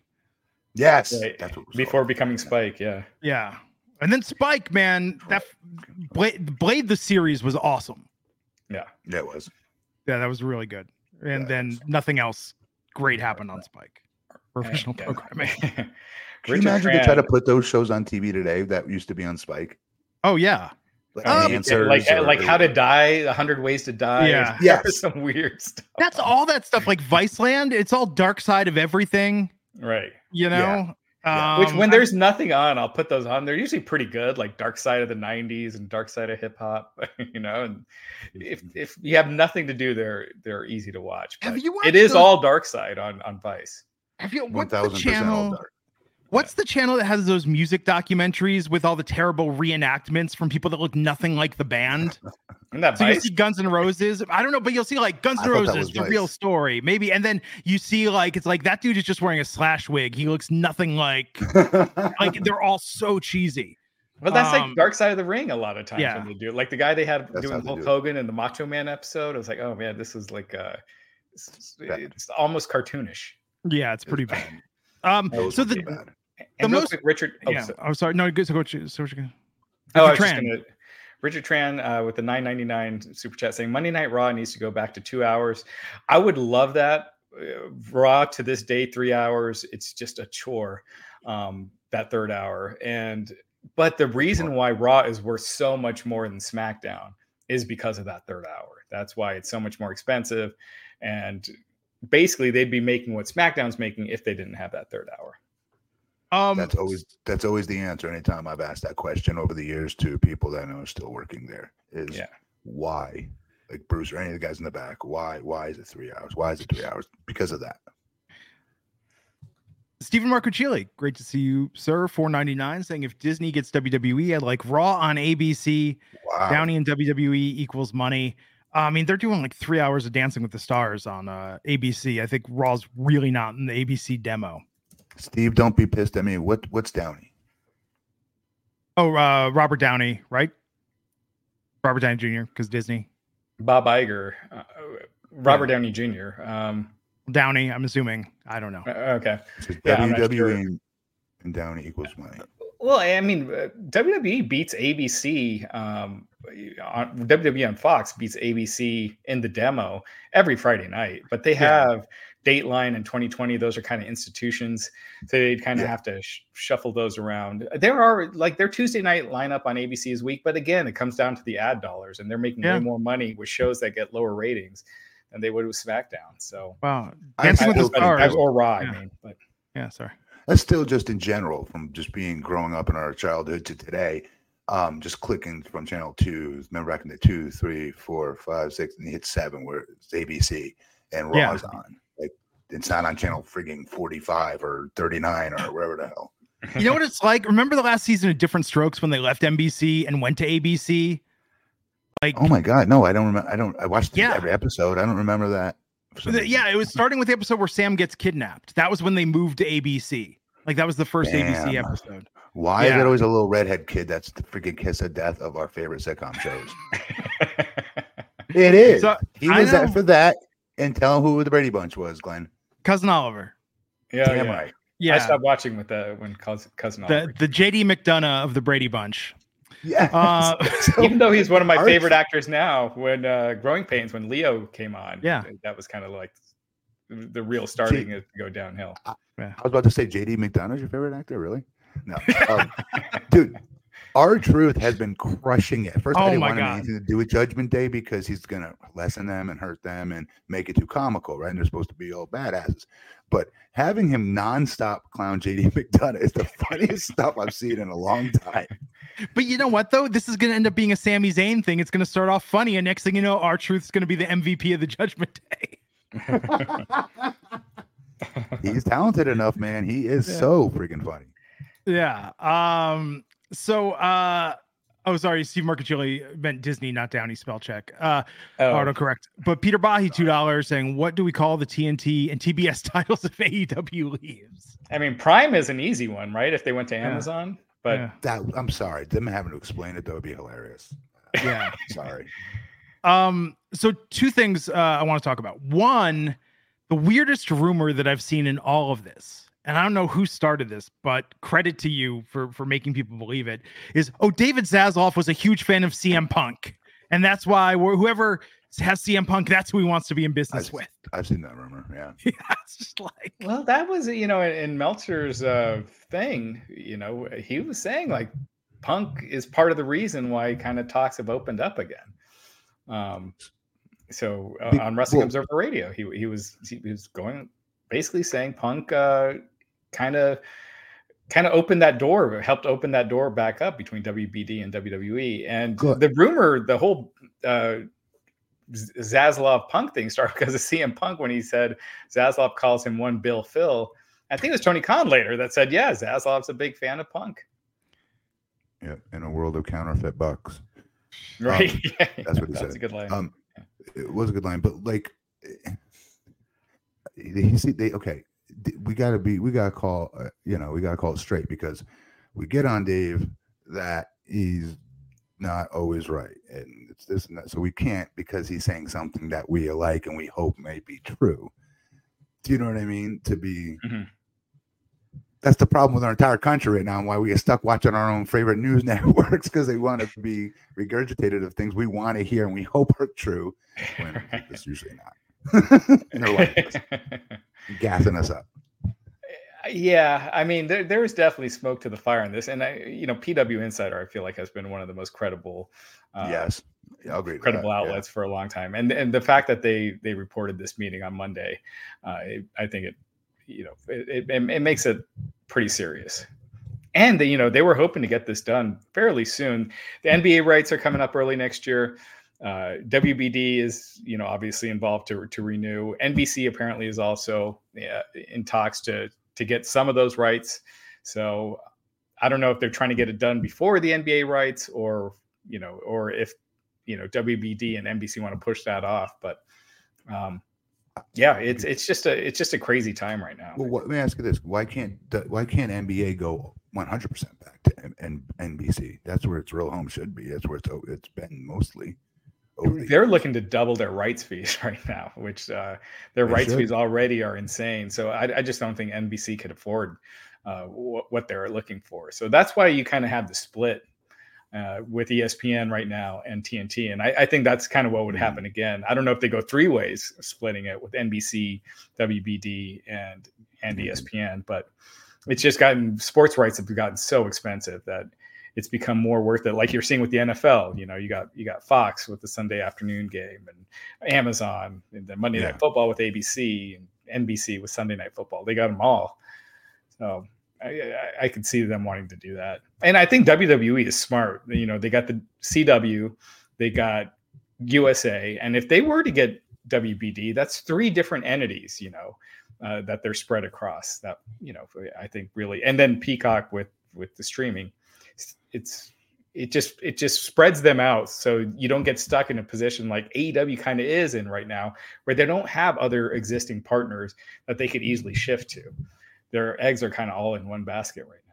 Yes, Right. that's what it was Before called. becoming Spike. Yeah. Yeah. And then Spike, man, that Blade, Blade the series was awesome. Yeah. Yeah, it was. Yeah, that was really good. And Yeah, then it was. nothing else great happened on Spike. Professional Yeah. programming. Can you Richard imagine they try to Tran- put those shows on T V today that used to be on Spike? Oh yeah. Like Uh, Answers like or- like How to Die, A Hundred Ways to Die. Yeah. There Yes. was some weird stuff. That's all that stuff like Viceland. It's all dark side of everything, Right. you know? Yeah. Which Um, when there's nothing on, I'll put those on. They're usually pretty good, like Dark Side of the nineties and Dark Side of Hip Hop, you know. And if if you have nothing to do, they're they're easy to watch. Have but you watched it is those- all Dark Side on on Vice. have you one what's the thousand percent all channel? dark. What's the channel that has those music documentaries with all the terrible reenactments from people that look nothing like the band? Isn't that So you Vice? see Guns N' Roses. I don't know, but you'll see like Guns I N' thought that Roses, was the real Vice. story, maybe, and then you see like it's like that dude is just wearing a slash wig. He looks nothing like like they're all so cheesy. Well, that's um, like Dark Side of the Ring. A lot of times yeah. when they do it. Like the guy they had That's how doing they Hulk do it. Hogan and the Macho Man episode. I was like, oh man, this is like uh, it's, Bad. it's almost cartoonish. Yeah, it's pretty bad. Um, Those so ones the are bad. And The real most- quick, Richard. Oh, yeah, so- I'm sorry. No, good. So go. to- So what you- Oh, I Richard was just Tran. gonna, Richard Tran uh, with the nine ninety-nine super chat saying Monday Night Raw needs to go back to two hours. I would love that. Uh, Raw to this day, three hours. It's just a chore. Um, that third hour, and but the reason why Raw is worth so much more than SmackDown is because of that third hour. That's why it's so much more expensive, and basically they'd be making what SmackDown's making if they didn't have that third hour. Um, That's always that's always the answer. Anytime I've asked that question over the years to people that I know are still working there, is Yeah. why, like Bruce or any of the guys in the back, why why is it three hours? Why is it three hours? Because of that. Stephen Marcuccioli, great to see you, sir. four ninety-nine saying if Disney gets W W E, I'd like Raw on A B C. Wow. Downey and W W E equals money. I mean, they're doing like three hours of Dancing with the Stars on uh, A B C. I think Raw's really not in the A B C demo. Steve, don't be pissed at me. What what's Downey? Oh, uh, Robert Downey, right? Robert Downey Junior because Disney. Bob Iger, uh, Robert Downey Junior Um, Downey, I'm assuming. I don't know. uh, okay. It says Yeah, I'm not W W E sure. and, and Downey equals money. Well, I mean, uh, W W E beats A B C. Um, on, W W E on Fox beats A B C in the demo every Friday night, but they Yeah. have Dateline and twenty twenty. Those are kind of institutions, so they kind of Yeah. have to sh- shuffle those around. There are like their Tuesday night lineup on A B C is weak, but again, it comes down to the ad dollars, and they're making Yeah. way more money with shows that get lower ratings than they would with SmackDown. So, Wow. I Dancing with the still think Stars. that's- or Raw, Yeah. I mean, but Yeah, sorry. That's still just in general, from just being growing up in our childhood to today. um, just clicking from channel two. Remember back in the two, three, four, five, six, and you hit seven where it's A B C and Raw's Yeah. on. Like it's not on channel frigging forty-five or thirty-nine or whatever the hell. You know what it's like? Remember the last season of Different Strokes when they left N B C and went to A B C? Like, Oh my god, no, I don't remember. I don't. I watched Yeah. every episode. I don't remember that. For some the- reason. yeah, it was starting with the episode where Sam gets kidnapped. That was when they moved to A B C. Like that was the first A B C Damn. episode. Why is Yeah. it always a little redhead kid that's the freaking kiss of death of our favorite sitcom shows? It is. So, he I was that know- for that. And tell him who the Brady Bunch was, Glenn. Cousin Oliver. Yeah, Damn yeah. right. I Yeah. stopped watching with the when cousin, cousin The Oliver. the J D McDonough of the Brady Bunch. Yeah. Uh, Even though he's one of my Arch- favorite actors now, when uh, Growing Pains, when Leo came on, Yeah. that was kind of like the real starting it to go downhill. I was about to say J D McDonough's your favorite actor, really? No. Um, dude, R-Truth has been crushing it. First, Oh I didn't my want him God. anything to do with Judgment Day because he's going to lessen them and hurt them and make it too comical, right? And they're supposed to be all badasses. But having him nonstop clown J D McDonough is the funniest stuff I've seen in a long time. But you know what though? This is gonna end up being a Sami Zayn thing. It's gonna start off funny, and next thing you know, R-Truth's gonna be the M V P of the Judgment Day. He's talented enough, man. He is Yeah. so freaking funny. Yeah. Um. So. Uh. Oh, sorry. Steve Mercachilli meant Disney, not Downey. Spell check. Uh. Oh, Autocorrect. But Peter Bahi, two dollars, saying, "What do we call the T N T and T B S titles if A E W leaves?" I mean, Prime is an easy one, right? If they went to Yeah. Amazon, but Yeah. That I'm sorry, them having to explain it though would be hilarious. Yeah. Sorry. Um, so two things uh, I want to talk about. One, the weirdest rumor that I've seen in all of this, and I don't know who started this, but credit to you for for making people believe it, is oh, David Zaslav was a huge fan of C M Punk, and that's why wh- whoever has C M Punk, that's who he wants to be in business I've, with. I've seen that rumor. Yeah. Yeah, it's just like, well, that was you know in, in Meltzer's uh, thing. You know, he was saying like Punk is part of the reason why kind of talks have opened up again. Um, so uh, Be- on Wrestling well- Observer Radio, he he was he was going basically saying Punk uh, kind of kind of opened that door, helped open that door back up between W B D and W W E. And Good. the rumor, the whole uh, Z- Zaslav Punk thing started because of C M Punk when he said Zaslav calls him one Bill Phil. I think it was Tony Khan later that said, yeah, Zaslav's a big fan of Punk. Yeah. In a world of counterfeit bucks. Right. Um, Yeah, that's what he that's said. a good line. Um, it was a good line, but like, he see they okay. d- We gotta be. We gotta call. Uh, you know, we gotta call it straight because we get on Dave that he's not always right, and it's this and that. So we can't because he's saying something that we like and we hope may be true. Do you know what I mean? To be. Mhm. That's the problem with our entire country right now, and why we get stuck watching our own favorite news networks because they want to be regurgitated of things we want to hear and we hope are true, when it's usually not. And they're like gassing us up. Yeah, I mean, there, there's definitely smoke to the fire in this, and I, you know, P W Insider, I feel like has been one of the most credible, uh, Yes, yeah, I'll agree. with credible that, yeah. outlets for a long time, and and the fact that they they reported this meeting on Monday, uh, it, I think it, you know, it, it it makes it pretty serious. And they, you know, they were hoping to get this done fairly soon. The N B A rights are coming up early next year. Uh, W B D is, you know, obviously involved to to renew. N B C apparently is also uh, in talks to to get some of those rights. So I don't know if they're trying to get it done before the N B A rights, or you know, or if you know W B D and N B C want to push that off. But um, yeah, it's it's just a it's just a crazy time right now. Well, what, let me ask you this: Why can't the- why can't N B A go one hundred percent back to N- N- N B C? That's where its real home should be. That's where it's o- it's been mostly. over the They're years. looking to double their rights fees right now, which uh, their They rights should. fees already are insane. So I, I just don't think N B C could afford uh, what, what they're looking for. So that's why you kind of have the split uh, with E S P N right now and T N T. And I, I think that's kind of what would Mhm. happen again. I don't know if they go three ways splitting it with N B C, W B D, and and E S P N, but it's just gotten sports rights have gotten so expensive that it's become more worth it. Like you're seeing with the N F L, you know, you got you got Fox with the Sunday afternoon game, and Amazon, and the Monday Yeah. Night Football with A B C, and N B C with Sunday Night Football. They got them all. So I, I, I could see them wanting to do that. And I think W W E is smart. You know, they got the C W, they got U S A. And if they were to get W B D, that's three different entities, you know, uh, that they're spread across that, you know, I think really, and then Peacock with, with the streaming, it's, it just, it just spreads them out. So you don't get stuck in a position like A E W kind of is in right now, where they don't have other existing partners that they could easily shift to. Their eggs are kind of all in one basket right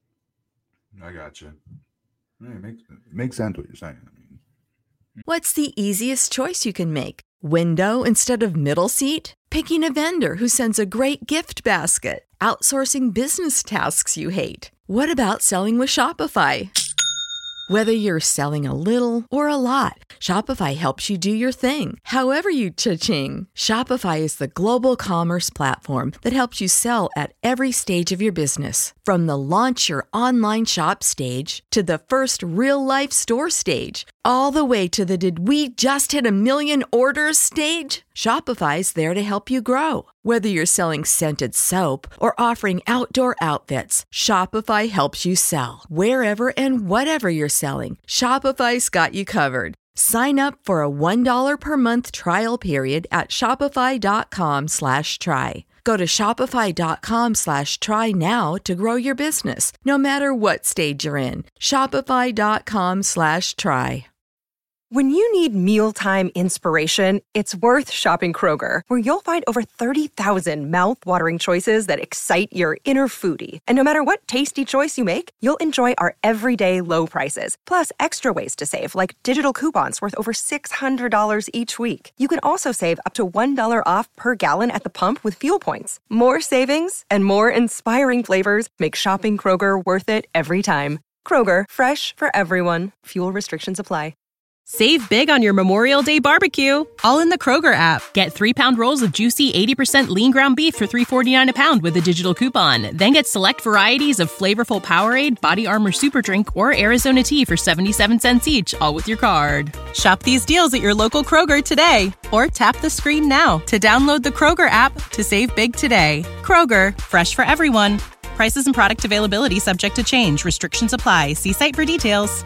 now. I got you. Yeah, it makes, it makes sense what you're saying. I mean, What's the easiest choice you can make? Window instead of middle seat? Picking a vendor who sends a great gift basket? Outsourcing business tasks you hate? What about selling with Shopify? Whether you're selling a little or a lot, Shopify helps you do your thing, however you cha-ching. Shopify is the global commerce platform that helps you sell at every stage of your business. From the launch your online shop stage to the first real-life store stage, all the way to the did we just hit a million orders stage. Shopify's there to help you grow. Whether you're selling scented soap or offering outdoor outfits, Shopify helps you sell. Wherever and whatever you're selling, Shopify's got you covered. Sign up for a one dollar per month trial period at shopify.com slash try. Go to shopify.com slash try now to grow your business, no matter what stage you're in. Shopify.com slash try. When you need mealtime inspiration, it's worth shopping Kroger, where you'll find over thirty thousand mouth-watering choices that excite your inner foodie. And no matter what tasty choice you make, you'll enjoy our everyday low prices, plus extra ways to save, like digital coupons worth over six hundred dollars each week. You can also save up to one dollar off per gallon at the pump with fuel points. More savings and more inspiring flavors make shopping Kroger worth it every time. Kroger, fresh for everyone. Fuel restrictions apply. Save big on your Memorial Day barbecue, all in the Kroger app. Get three-pound rolls of juicy eighty percent lean ground beef for three forty-nine a pound with a digital coupon. Then get select varieties of flavorful Powerade, Body Armor Super Drink, or Arizona tea for seventy-seven cents each, all with your card. Shop these deals at your local Kroger today, or tap the screen now to download the Kroger app to save big today. Kroger, fresh for everyone. Prices and product availability subject to change. Restrictions apply. See site for details.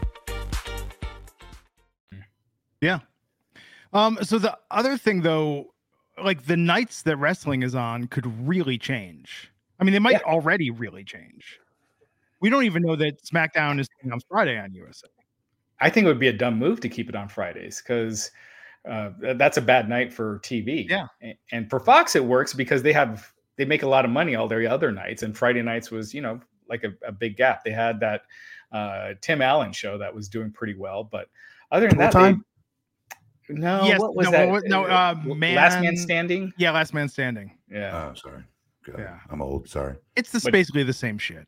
Yeah. Um, so the other thing, though, like the nights that wrestling is on could really change. I mean, they might yeah. already really change. We don't even know that SmackDown is on Friday on U S A. I think it would be a dumb move to keep it on Fridays because uh, that's a bad night for T V. Yeah. And for Fox, it works because they have they make a lot of money all their other nights. And Friday nights was, you know, like a, a big gap. They had that uh, Tim Allen show that was doing pretty well. But other than Full that, time? They, No, yes, what was no, that? what- no, uh, man, Last Man Standing. Yeah, Last Man Standing. Yeah, Oh, sorry. God, Yeah. I'm old. Sorry. It's this But- basically the same shit.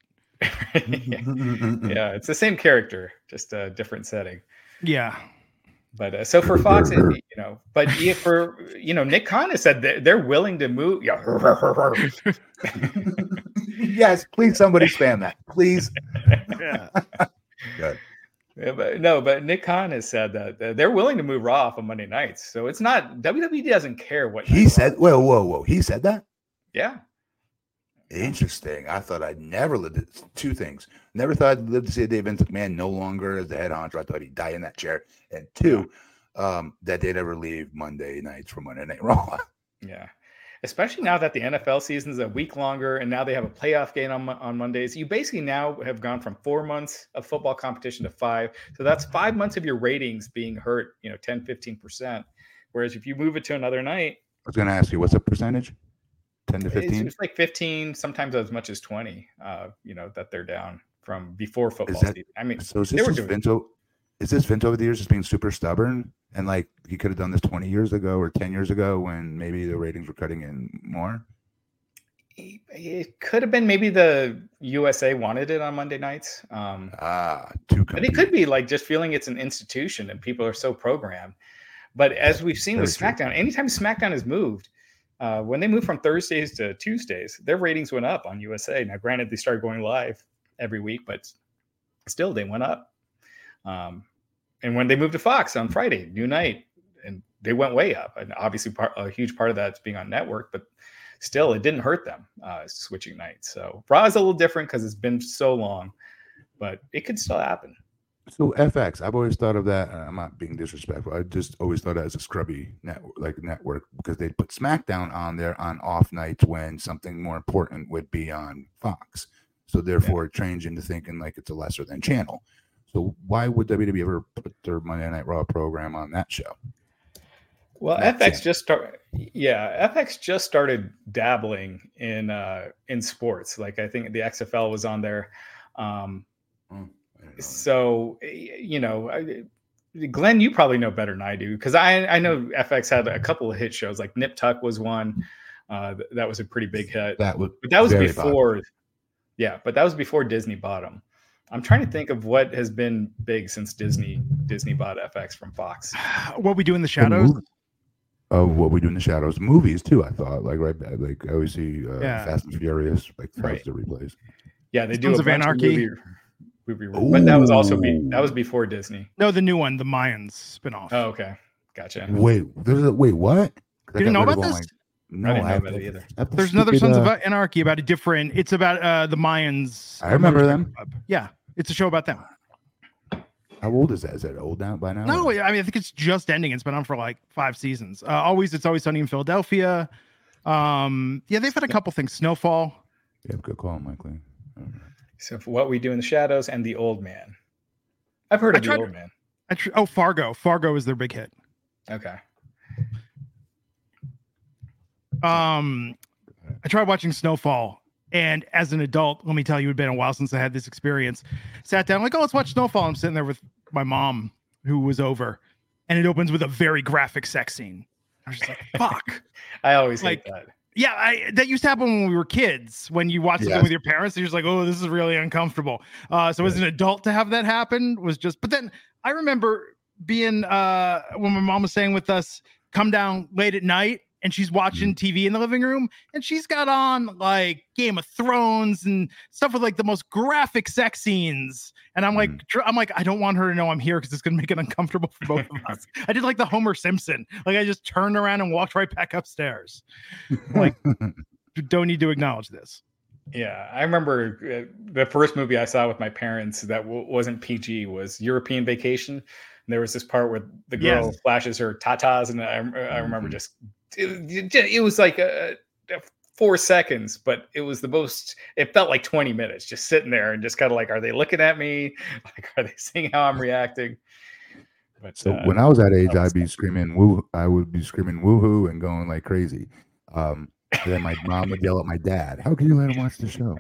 yeah, it's the same character, just a different setting. Yeah. But uh, so for Fox, it, you know, but yeah, for you know, Nick Khan has said that they're willing to move. Yeah, Yes, please somebody spam that. Please. Yeah. Good. Yeah, but no, but Nick Khan has said that uh, they're willing to move Raw off on Monday nights. So it's not W W E doesn't care what He night said, Raw- whoa, whoa, whoa. He said that? yeah. Interesting. I thought I'd never lived it. Two things. Never thought I'd live to see a Dave Vince McMahon no longer as the head honcho. I thought he'd die in that chair. And two, um, that they'd ever leave Monday nights for Monday Night Raw. Yeah. Especially now that the N F L season is a week longer and now they have a playoff game on, Mo- on Mondays. You basically now have gone from four months of football competition to five. So that's five months of your ratings being hurt, you know, ten, fifteen percent. Whereas if you move it to another night, I was going to ask you, what's the percentage? ten to it's, fifteen? it's like fifteen, sometimes as much as twenty, uh, you know, that they're down from before football that- season. I mean, So is they this were just doing- Vince, o- is this Vince over the years just being super stubborn? And like he could have done this twenty years ago or ten years ago when maybe the ratings were cutting in more? it could have been maybe the U S A wanted it on Monday nights. Um, Ah, too But it could be like just feeling it's an institution and people are so programmed. But as we've seen with Very true. SmackDown, anytime SmackDown has moved, uh, when they moved from Thursdays to Tuesdays, their ratings went up on U S A. Now, granted, they started going live every week, but still they went up. Um, and when they moved to Fox on Friday, new night, and they went way up. And obviously, part, a huge part of that's being on network, but still, it didn't hurt them uh, switching nights. So Raw is a little different because it's been so long, but it could still happen. So F X, I've always thought of that. I'm not being disrespectful. I just always thought of it as a scrubby network, like network, because they put SmackDown on there on off nights when something more important would be on Fox. So therefore, yeah. it changed into thinking like it's a lesser than channel. So why would W W E ever put their Monday Night Raw program on that show? Well, F X just started. Yeah, F X just started dabbling in uh, in sports. Like I think the X F L was on there. Um, mm. So, you know, Glenn, you probably know better than I do because I, I know F X had a couple of hit shows, like Nip Tuck was one. Uh, that was a pretty big hit. That was, but that was before. Bottom. Yeah, but that was before Disney bought them. I'm trying to think of what has been big since Disney Disney bought F X from Fox. What We Do in the Shadows. Oh, What We Do in the Shadows. Movies too. I thought like right, like I always see uh, yeah. Fast and Furious, like thousands of replays. Yeah, they do Sons a of Anarchy. Of movie, movie but that was also be that was before Disney. No, the new one, the Mayans spinoff. Oh, okay, gotcha. Wait, there's a wait. What? You didn't know about this? Like, no, I didn't know about it either. There's another Sons uh, of Anarchy about a different. It's about uh, the Mayans. I remember them. Club. Yeah, it's a show about them. How old is that? Is that old now by now? No, I mean I think it's just ending. It's been on for like five seasons. Uh, always, it's always sunny in Philadelphia. Um, yeah, they've had a couple things. Snowfall. Yeah, good call, Michael. So for What We Do in the Shadows and The Old Man. I've heard of tried, The Old Man. I tr- oh, Fargo. Fargo is their big hit. Okay. Um, I tried watching Snowfall, and as an adult, let me tell you, it had been a while since I had this experience. Sat down, like, oh, let's watch Snowfall. I'm sitting there with my mom, who was over, and it opens with a very graphic sex scene. I was just like, fuck. I always like hate that. Yeah, I, that used to happen when we were kids. When you watch yes. something with your parents, you're just like, "Oh, this is really uncomfortable." Uh, so yes. as an adult to have that happen was just. But then I remember being uh, when my mom was staying with us, come down late at night, and she's watching T V in the living room, and she's got on like Game of Thrones and stuff with like the most graphic sex scenes. And I'm like, mm. I'm like, I don't want her to know I'm here because it's gonna make it uncomfortable for both of us. I did like the Homer Simpson, like I just turned around and walked right back upstairs. Like, don't need to acknowledge this. Yeah, I remember uh, the first movie I saw with my parents that w- wasn't P G was European Vacation. And there was this part where the girl yes. flashes her tatas, and I, I remember just. It, it was like a, a four seconds, but it was the most, it felt like twenty minutes just sitting there and just kind of like, are they looking at me? Like, are they seeing how I'm reacting? But so uh, when I was that age, I'd be screaming woo. I would be screaming woohoo and going like crazy. Um, then my mom would yell at my dad, "How can you let him watch the show?"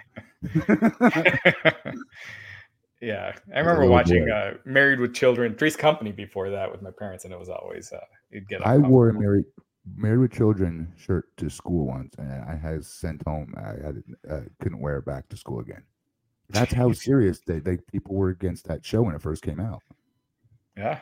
Yeah, I remember watching uh, Married with Children, Three's Company before that with my parents, and it was always uh, you'd get. I wore a married Married with Children shirt to school once, and I had sent home. I had uh, couldn't wear it back to school again. That's how serious they, they people were against that show when it first came out. Yeah,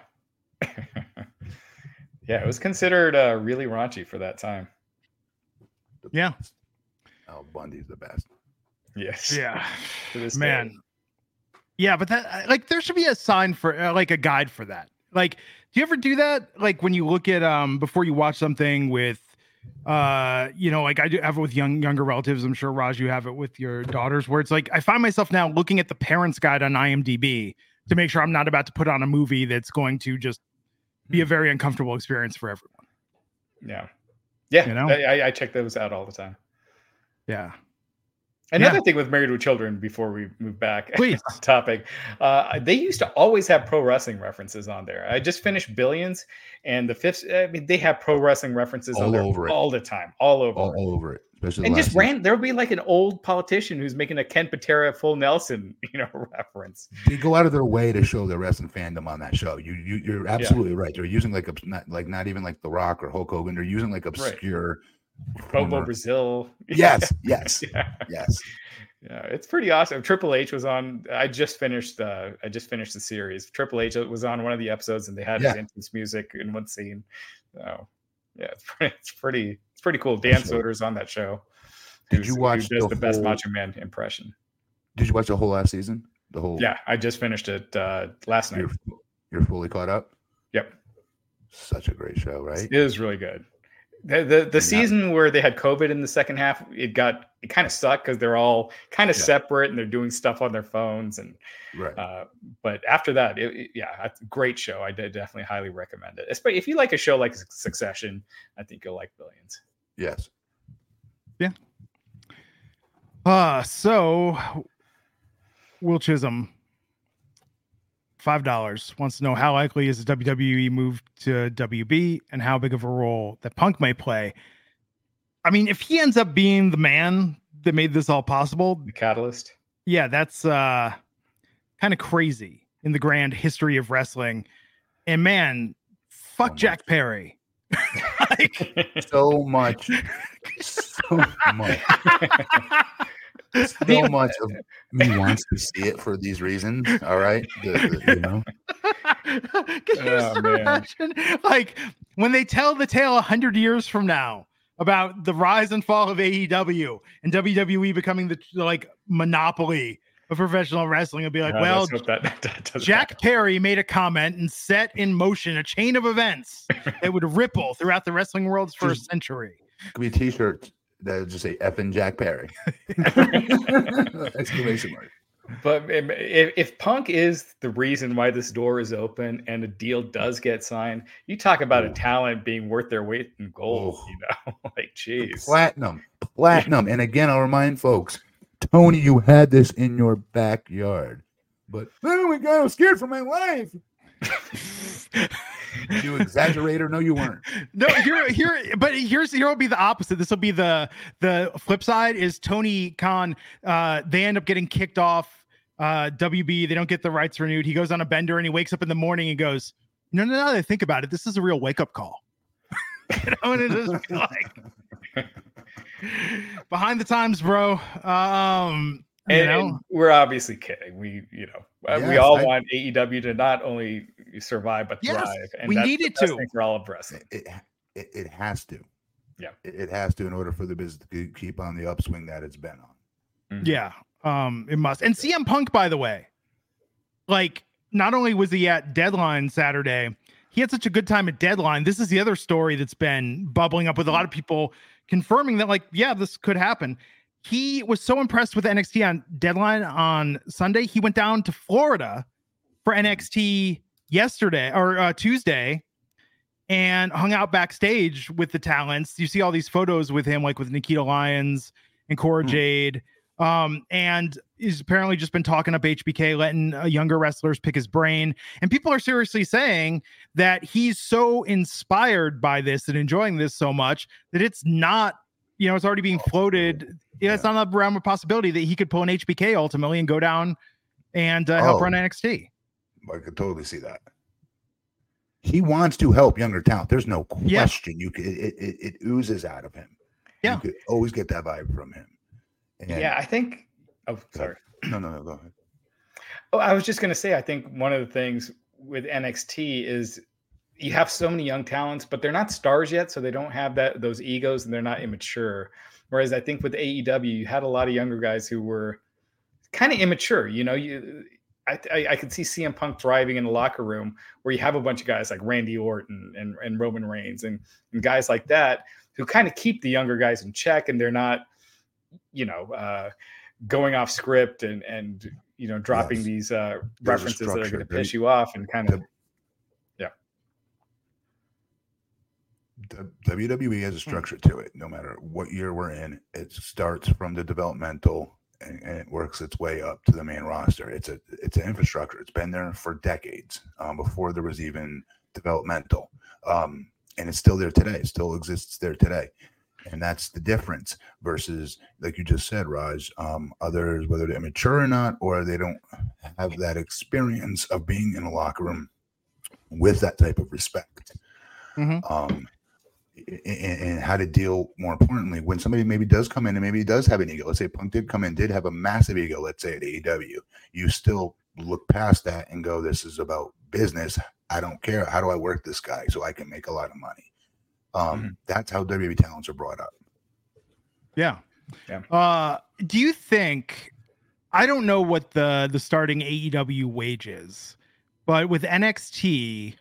yeah, it was considered uh, really raunchy for that time. Yeah, Al Bundy's the best. Yes. Yeah, man. Day. Yeah, but that like there should be a sign for uh, like a guide for that. Like, do you ever do that? Like when you look at um before you watch something with, uh, you know, like I do have it with young younger relatives. I'm sure Raj, you have it with your daughters, where it's like I find myself now looking at the parents' guide on IMDb to make sure I'm not about to put on a movie that's going to just be a very uncomfortable experience for everyone. Yeah, yeah. You know, I, I check those out all the time. Yeah. Another yeah. thing with Married with Children, before we move back Please. topic, uh, they used to always have pro wrestling references on there. I just finished Billions, and the fifth, I mean, they have pro wrestling references all on there over all it. the time, all over, all, it. all over it. Especially and just ran. There'll be like an old politician who's making a Ken Patera full Nelson, you know, reference. They go out of their way to show their wrestling fandom on that show. You, you you're absolutely yeah. right. They're using like a not like not even like The Rock or Hulk Hogan. They're using like obscure. Right. Bobo Brazil. Yes, yes, yeah. yes. Yeah, it's pretty awesome. Triple H was on. I just finished. Uh, I just finished the series. Triple H was on one of the episodes, and they had yeah. his entrance music in one scene. So, yeah, it's pretty. It's pretty. It's pretty cool. Dan Soder's on that show. Did you watch who does the, the best whole, Macho Man impression? Did you watch the whole last season? The whole. Yeah, I just finished it uh, last night. You're, you're fully caught up. Yep. Such a great show, right? It is really good. The the, the season where they had COVID in the second half, it got it kind of sucked because they're all kind of yeah. separate and they're doing stuff on their phones and right. Uh, but after that, it, it, yeah, it's a great show. I did definitely highly recommend it. Especially if you like a show like Succession, I think you'll like Billions. Yes. Yeah. Uh so Will Chisholm, five dollars, wants to know how likely is the W W E move to W B and how big of a role that Punk may play. I mean, if he ends up being the man that made this all possible, the catalyst. Yeah, that's uh, kind of crazy in the grand history of wrestling. And man, fuck so Jack Perry. like, so much, so much. So much of me wants to see it for these reasons. All right, the, the, you know. Can you oh, imagine, like, when they tell the tale a hundred years from now about the rise and fall of A E W and W W E becoming the like monopoly of professional wrestling, and be like, no, well, that, that Jack happen. Perry made a comment and set in motion a chain of events that would ripple throughout the wrestling world for just, a century. Could be a T-shirt that would just say "effing Jack Perry!" Exclamation mark. But if, if Punk is the reason why this door is open and a deal does get signed, you talk about Ooh. a talent being worth their weight in gold. Ooh. You know, like, geez, platinum, platinum. And again, I'll remind folks, Tony, you had this in your backyard, but oh my God, I was scared for my life. You exaggerator? No, you weren't. No, here, here, but here's here will be the opposite. This will be the the flip side. Is Tony Khan? Uh, they end up getting kicked off uh, W B. They don't get the rights renewed. He goes on a bender and he wakes up in the morning and goes, "No, no, no. They think about it. This is a real wake up call." You know, and it just be like behind the times, bro. Um, you and, know, and we're obviously kidding. We, you know, yes, we all I, want A E W to not only survive but yes, thrive. And we that's need the it best to. thing for all of wrestling. It, it it has to. Yeah, it, it has to in order for the business to keep on the upswing that it's been on. Mm-hmm. Yeah, um, it must. And C M Punk, by the way, like, not only was he at Deadline Saturday, he had such a good time at Deadline. This is the other story that's been bubbling up with a lot of people confirming that, like, yeah, this could happen. He was so impressed with N X T on Deadline on Sunday. He went down to Florida for N X T yesterday or uh, Tuesday and hung out backstage with the talents. You see all these photos with him, like with Nikita Lyons and Cora mm. Jade. Um, and he's apparently just been talking up H B K, letting uh, younger wrestlers pick his brain. And people are seriously saying that he's so inspired by this and enjoying this so much that it's not, you know, it's already being floated. Yeah, it's not a realm of possibility that he could pull an H B K ultimately and go down and uh, help oh, run N X T. I could totally see that. He wants to help younger talent. There's no question. Yeah. You could, it, it, it oozes out of him. Yeah, you could always get that vibe from him. And yeah, I think. Oh, sorry. No, no, no. Go ahead. Oh, I was just gonna say. I think one of the things with N X T is you have so many young talents, but they're not stars yet, so they don't have that those egos and they're not immature. Whereas I think with A E W, you had a lot of younger guys who were kind of immature. You know, you I, I I could see C M Punk thriving in the locker room where you have a bunch of guys like Randy Orton and, and Roman Reigns and, and guys like that who kind of keep the younger guys in check, and they're not, you know, uh, going off script and and you know dropping yes. these uh, references that are going to piss you off and kind of. W W E has a structure to it. No matter what year we're in, it starts from the developmental and, and it works its way up to the main roster. It's a it's an infrastructure. It's been there for decades um, before there was even developmental, um, and it's still there today. It still exists there today, and that's the difference versus, like you just said, Raj. Um, others, whether they're immature or not, or they don't have that experience of being in a locker room with that type of respect. Mm-hmm. Um, And, and how to deal, more importantly, when somebody maybe does come in and maybe does have an ego. Let's say Punk did come in, did have a massive ego, let's say at A E W. You still look past that and go, this is about business. I don't care. How do I work this guy so I can make a lot of money? Um, mm-hmm. That's how W W E talents are brought up. Yeah. yeah. Uh, do you think, I don't know what the, the starting A E W wage is, but with N X T,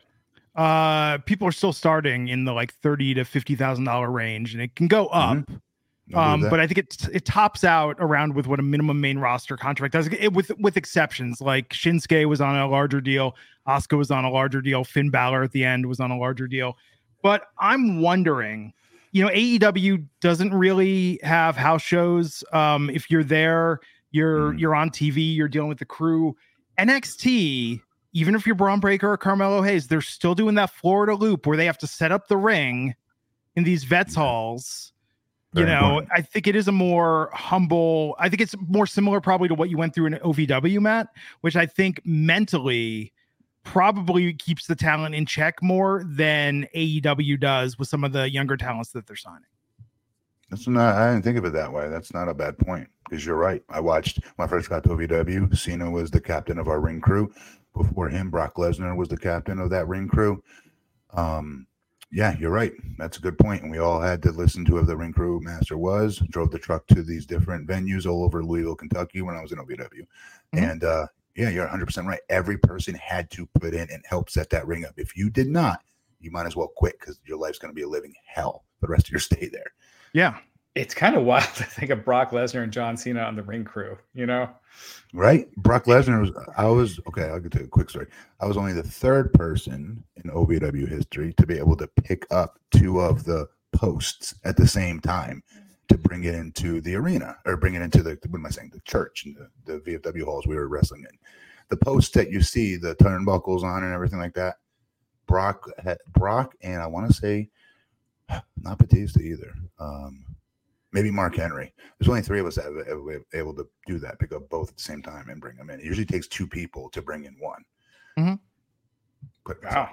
uh, people are still starting in the like thirty to fifty thousand dollar range, and it can go up. Mm-hmm. Um, but I think it it tops out around with what a minimum main roster contract does, it, with with exceptions. Like Shinsuke was on a larger deal, Asuka was on a larger deal, Finn Balor at the end was on a larger deal. But I'm wondering, you know, A E W doesn't really have house shows. Um, if you're there, you're mm. you're on T V, you're dealing with the crew. N X T, even if you're Braun Breaker or Carmelo Hayes, they're still doing that Florida loop where they have to set up the ring in these vets yeah. halls. You Very know, important. I think it is a more humble, I think it's more similar probably to what you went through in O V W, Matt, which I think mentally probably keeps the talent in check more than A E W does with some of the younger talents that they're signing. That's not, I didn't think of it that way. That's not a bad point, because you're right. I watched, when I first got to O V W, Cena was the captain of our ring crew. Before him, Brock Lesnar was the captain of that ring crew. Um, Yeah, you're right. That's a good point. And we all had to listen to who the ring crew master was. Drove the truck to these different venues all over Louisville, Kentucky when I was in O V W. Mm-hmm. And uh, yeah, you're one hundred percent right. Every person had to put in and help set that ring up. If you did not, you might as well quit, because your life's going to be a living hell for the rest of your stay there. Yeah. It's kind of wild to think of Brock Lesnar and John Cena on the ring crew, you know? Right? Brock Lesnar was, I was, okay, I'll get to a quick story. I was only the third person in O V W history to be able to pick up two of the posts at the same time to bring it into the arena, or bring it into the, what am I saying, the church and the, the V F W halls we were wrestling in. The posts that you see, the turnbuckles on and everything like that, Brock, had, Brock and I want to say, not Batista either. Um, Maybe Mark Henry. There's only three of us that were able to do that, pick up both at the same time and bring them in. It usually takes two people to bring in one. Mm-hmm. Put wow.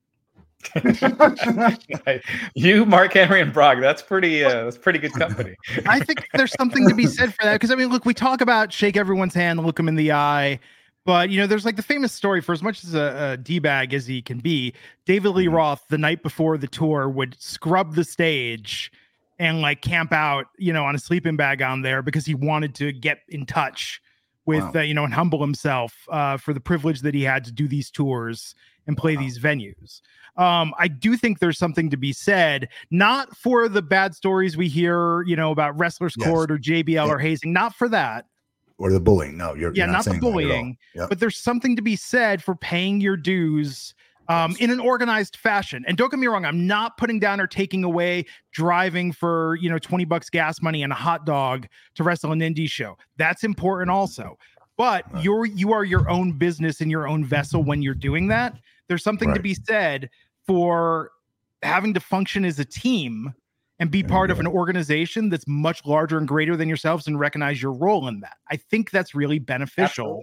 over. You, Mark Henry, and Brock. That's pretty. Uh, that's pretty good company. I think there's something to be said for that, because I mean, look, we talk about shake everyone's hand, look them in the eye. But, you know, there's like the famous story, for as much as a, a D-bag as he can be, David Lee mm-hmm. Roth, the night before the tour, would scrub the stage and like camp out, you know, on a sleeping bag on there because he wanted to get in touch with, wow. uh, you know, and humble himself uh, for the privilege that he had to do these tours and play wow. these venues. Um, I do think there's something to be said, not for the bad stories we hear, you know, about Wrestlers yes. Court or J B L yeah. or hazing, not for that. Or the bullying. No, you're, yeah, you're not, not the bullying, yep. but there's something to be said for paying your dues Um, in an organized fashion. And don't get me wrong, I'm not putting down or taking away driving for, you know, twenty bucks gas money and a hot dog to wrestle an indie show. That's important also. But right. you're, you are your own business in your own vessel when you're doing that. There's something right. to be said for having to function as a team and be part of an organization that's much larger and greater than yourselves and recognize your role in that. I think that's really beneficial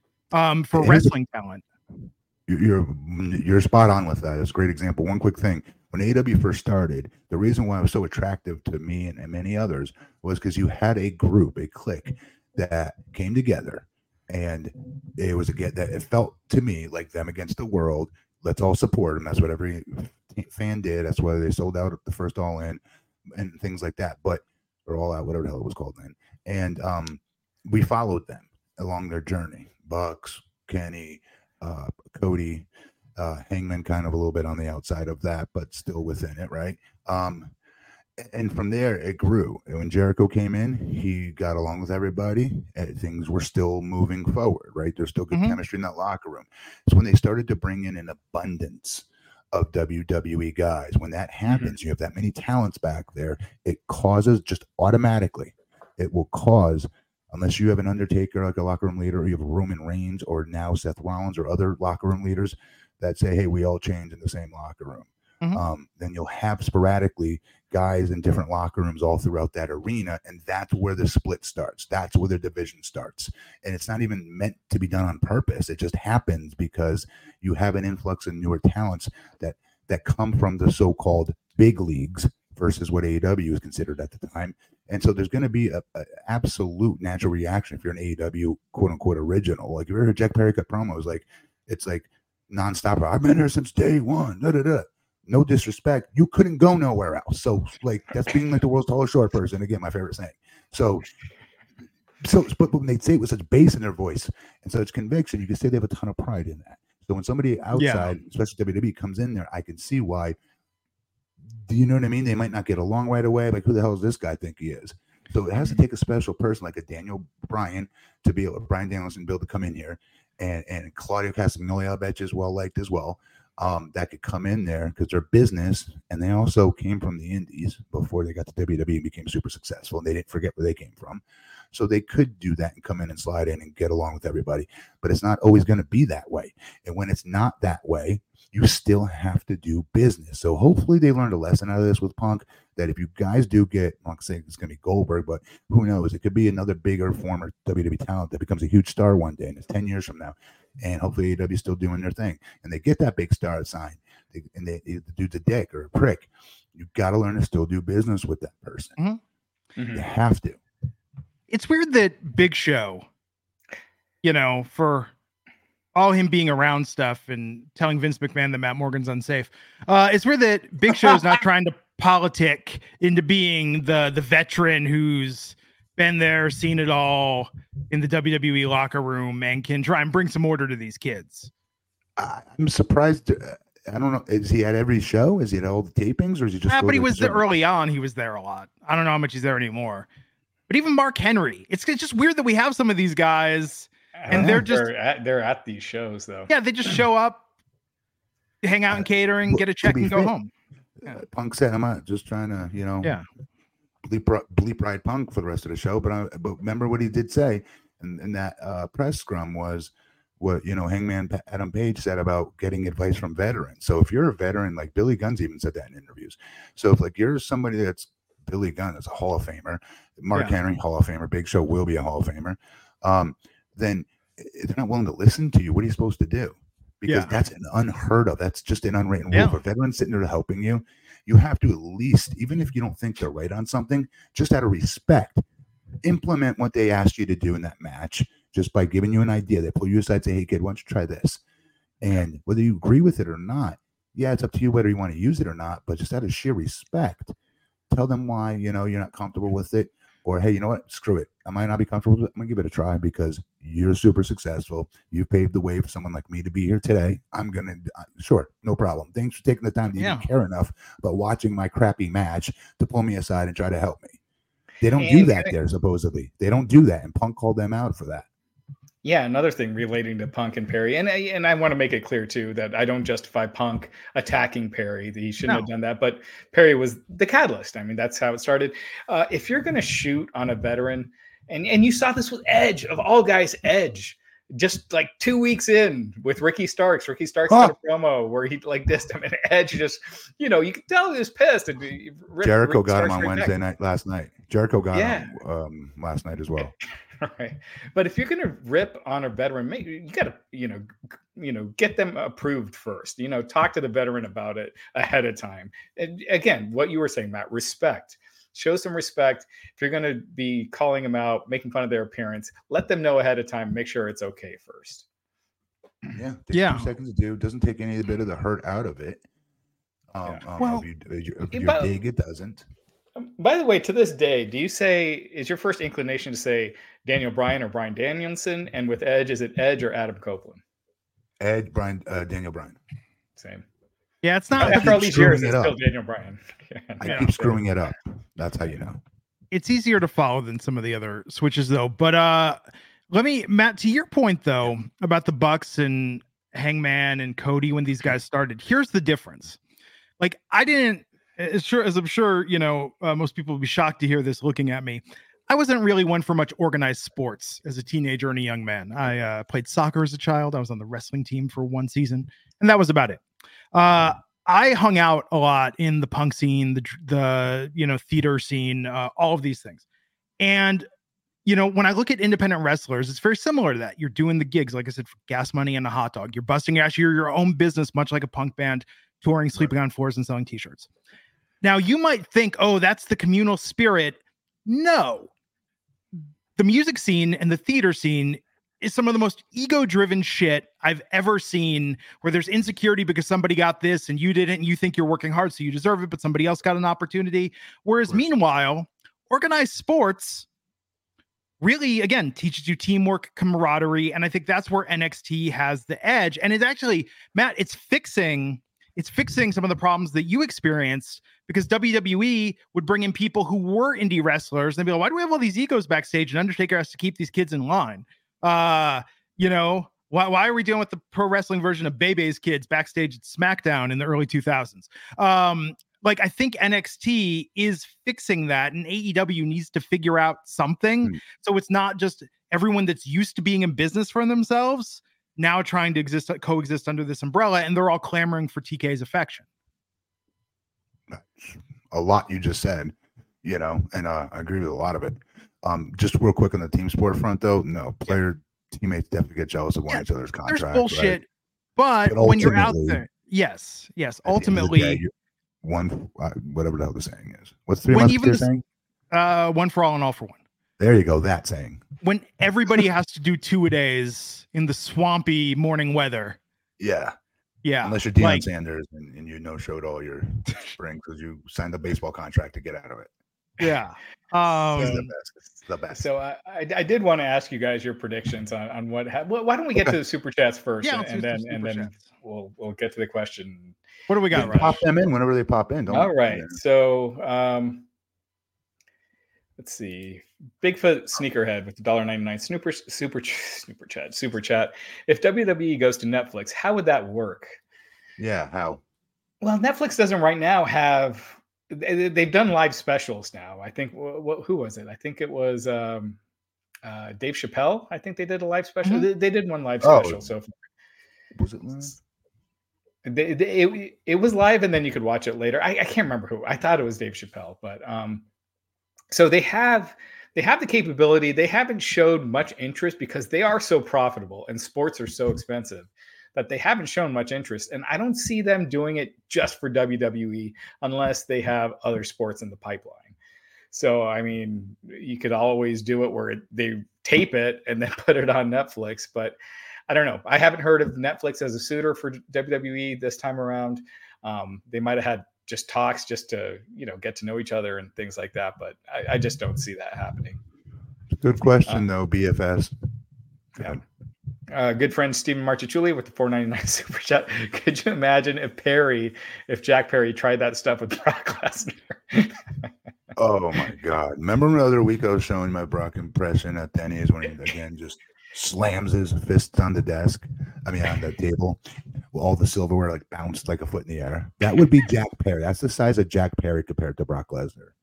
um, for wrestling talent. You're you're spot on with that. It's a great example. One quick thing. When A E W first started, the reason why it was so attractive to me and, and many others was because you had a group, a clique that came together, and it was a get that it felt to me like them against the world. Let's all support them. That's what every fan did. That's why they sold out the first All In and things like that. But or All Out, whatever the hell it was called then. And um, we followed them along their journey. Bucks, Kenny, Uh, Cody, uh, Hangman, kind of a little bit on the outside of that, but still within it, right? Um, and from there, it grew. When Jericho came in, he got along with everybody, and things were still moving forward, right? There's still good mm-hmm. chemistry in that locker room. So when they started to bring in an abundance of W W E guys, when that happens, mm-hmm. you have that many talents back there, it causes just automatically, it will cause, unless you have an Undertaker, like a locker room leader, or you have Roman Reigns, or now Seth Rollins, or other locker room leaders that say, hey, we all change in the same locker room. Mm-hmm. Um, then you'll have sporadically guys in different locker rooms all throughout that arena, and that's where the split starts. That's where the division starts. And it's not even meant to be done on purpose. It just happens because you have an influx of newer talents that that come from the so-called big leagues versus what A E W is considered at the time. And so there's going to be a, a absolute natural reaction if you're an A E W quote unquote original. Like if you ever heard Jack Perry cut promos, like it's like nonstop. I've been here since day one. Da, da, da. No disrespect. You couldn't go nowhere else. So like that's being like the world's tallest short person. Again, my favorite saying. So, so but when they say it with such bass in their voice and such conviction, you can say they have a ton of pride in that. So when somebody outside, yeah. especially W W E, comes in there, I can see why. Do you know what I mean? They might not get along right away. Like, who the hell does this guy think he is? So it has to take a special person like a Daniel Bryan to be able, Bryan Danielson, be able to come in here, and and Claudio Castagnoli, I bet you, is well liked as well. Um, that could come in there because they're business, and they also came from the Indies before they got to W W E and became super successful, and they didn't forget where they came from. So they could do that and come in and slide in and get along with everybody. But it's not always going to be that way. And when it's not that way, you still have to do business. So hopefully they learned a lesson out of this with Punk, that if you guys do get, I'm not saying it's going to be Goldberg, but who knows? It could be another bigger former W W E talent that becomes a huge star one day, and it's ten years from now. And hopefully A E W is still doing their thing. And they get that big star signed, they, and they, the dude's a dick or a prick. You've got to learn to still do business with that person. Mm-hmm. Mm-hmm. You have to. It's weird that Big Show, you know, for all him being around stuff and telling Vince McMahon that Matt Morgan's unsafe. Uh, it's weird that Big Show's not trying to politic into being the the veteran who's been there, seen it all in the W W E locker room, and can try and bring some order to these kids. I'm surprised. Uh, I don't know. Is he at every show? Is he at all the tapings, or is he just? Yeah, but he was there early on. He was there a lot. I don't know how much he's there anymore. But even Mark Henry, it's, it's just weird that we have some of these guys, and they're just they're at, they're at these shows though. Yeah, they just show up, hang out in catering, get a check, and go fit, home. Yeah. Punk said, "I'm not just trying to, you know, yeah, bleep, bleep ride Punk for the rest of the show." But I, but remember what he did say in, in that uh, press scrum was what, you know, Hangman Adam Page said about getting advice from veterans. So if you're a veteran, like Billy Gunn's even said that in interviews. So if like you're somebody that's Billy Gunn is a Hall of Famer, Mark yeah. Henry, Hall of Famer, Big Show will be a Hall of Famer, um, then they're not willing to listen to you. What are you supposed to do? Because yeah. that's an unheard of. That's just an unwritten rule. Yeah. If a veteran's sitting there helping you, you have to at least, even if you don't think they're right on something, just out of respect, implement what they asked you to do in that match just by giving you an idea. They pull you aside, say, "Hey, kid, why don't you try this?" And whether you agree with it or not, yeah, it's up to you whether you want to use it or not, but just out of sheer respect, tell them why, you know, you're not comfortable with it, or, hey, you know what, screw it. I might not be comfortable with it. I'm going to give it a try because you're super successful. You've paved the way for someone like me to be here today. I'm going to, uh, sure, no problem. Thanks for taking the time to yeah. even care enough about watching my crappy match to pull me aside and try to help me. They don't and, do that there, supposedly. They don't do that, and Punk called them out for that. Yeah, another thing relating to Punk and Perry, and and I want to make it clear too that I don't justify Punk attacking Perry. That he shouldn't no. have done that, but Perry was the catalyst. I mean, that's how it started. Uh, if you're going to shoot on a veteran, and and you saw this with Edge, of all guys, Edge, just like two weeks in with Ricky Starks. Ricky Starks had a promo where he like dissed him, and Edge just, you know, you could tell he was pissed. And he, Jericho Ricky got Starks him on right Wednesday back. night last night. Jericho got yeah. him um, last night as well. Right, but if you're going to rip on a veteran, maybe you got to, you know, you know, get them approved first. You know, talk to the veteran about it ahead of time. And again, what you were saying, Matt, respect. Show some respect. If you're going to be calling them out, making fun of their appearance, let them know ahead of time. Make sure it's okay first. Yeah, take yeah. Two seconds to do. Doesn't take any bit of the hurt out of it. Um, yeah. um, well, if you, if you, if you but, dig, it doesn't. By the way, to this day, do you say, is your first inclination to say Daniel Bryan or Bryan Danielson? And with Edge, is it Edge or Adam Copeland? Edge, Bryan, uh, Daniel Bryan. Same. Yeah, it's not. After all these years, it's still Daniel Bryan. I yeah. keep screwing it up. That's how you know. It's easier to follow than some of the other switches, though. But uh, let me, Matt, to your point, though, about the Bucks and Hangman and Cody when these guys started, here's the difference. Like, I didn't, as sure as I'm sure, you know, uh, most people will be shocked to hear this looking at me. I wasn't really one for much organized sports as a teenager and a young man. I uh, played soccer as a child. I was on the wrestling team for one season, and that was about it. Uh, I hung out a lot in the punk scene, the, the you know, theater scene, uh, all of these things. And, you know, when I look at independent wrestlers, it's very similar to that. You're doing the gigs, like I said, for gas money and a hot dog. You're busting your ass. You're your own business, much like a punk band, touring, sleeping on floors, and selling t-shirts. Now, you might think, oh, that's the communal spirit. No. The music scene and the theater scene is some of the most ego-driven shit I've ever seen, where there's insecurity because somebody got this and you didn't, and you think you're working hard, so you deserve it, but somebody else got an opportunity. Whereas meanwhile, organized sports, really, again, teaches you teamwork, camaraderie. And I think that's where N X T has the edge. And it's actually, Matt, it's fixing, it's fixing some of the problems that you experienced, because W W E would bring in people who were indie wrestlers and they'd be like, why do we have all these egos backstage and Undertaker has to keep these kids in line? Uh, you know, why, why are we dealing with the pro wrestling version of Bebe's kids backstage at SmackDown in the early two thousands? Um, Like, I think N X T is fixing that, and A E W needs to figure out something. Mm. So it's not just everyone that's used to being in business for themselves now trying to exist, coexist under this umbrella, and they're all clamoring for T K's affection. A lot you just said, you know, and uh, I agree with a lot of it. Um, just real quick on the team sport front, though, no, player teammates definitely get jealous of one yeah, each other's contracts. There's bullshit, right? but, but when you're out there, yes, yes, ultimately. One, uh, whatever the hell the saying is. What's three when months even the, saying? Uh, one for all and all for one. There you go. That saying. When everybody has to do two a days in the swampy morning weather. Yeah. Yeah. Unless you're Deion like, Sanders and, and you no showed all your spring because you signed a baseball contract to get out of it. Yeah. Um, it's the best. It's the best. So I, I, I did want to ask you guys your predictions on, on what. Ha- why don't we get okay. to the super chats first, yeah, and, and then the and then chats. we'll we'll get to the question. What do we got? Pop them in whenever they pop in. Don't All right. So um, let's see. Bigfoot Sneakerhead with the one dollar ninety-nine super super super chat super chat. If W W E goes to Netflix, how would that work? Yeah, how? Well, Netflix doesn't right now have. They, they've done live specials now. I think. What, who was it? I think it was um, uh, Dave Chappelle. I think they did a live special. Mm-hmm. They, they did one live special. Oh, so far. Was it live? They, they, it, it was live, and then you could watch it later. I, I can't remember who. I thought it was Dave Chappelle, but um, so they have they have the capability. They haven't showed much interest because they are so profitable and sports are so expensive that they haven't shown much interest. And I don't see them doing it just for W W E unless they have other sports in the pipeline. So I mean, you could always do it where it, they tape it and then put it on Netflix, but. I don't know. I haven't heard of Netflix as a suitor for W W E this time around. Um, they might have had just talks just to, you know, get to know each other and things like that. But I, I just don't see that happening. Good question, uh, though, B F S. Yeah. Uh, good friend Stephen Marchichuli with the four ninety-nine super chat. Could you imagine if Perry, if Jack Perry tried that stuff with Brock Lesnar? Oh, my God. Remember the other week I was showing my Brock impression at Denny's when he, again, just slams his fist on the desk, I mean on the table, all the silverware like bounced like a foot in the air. That would be Jack Perry. That's the size of Jack Perry compared to Brock Lesnar.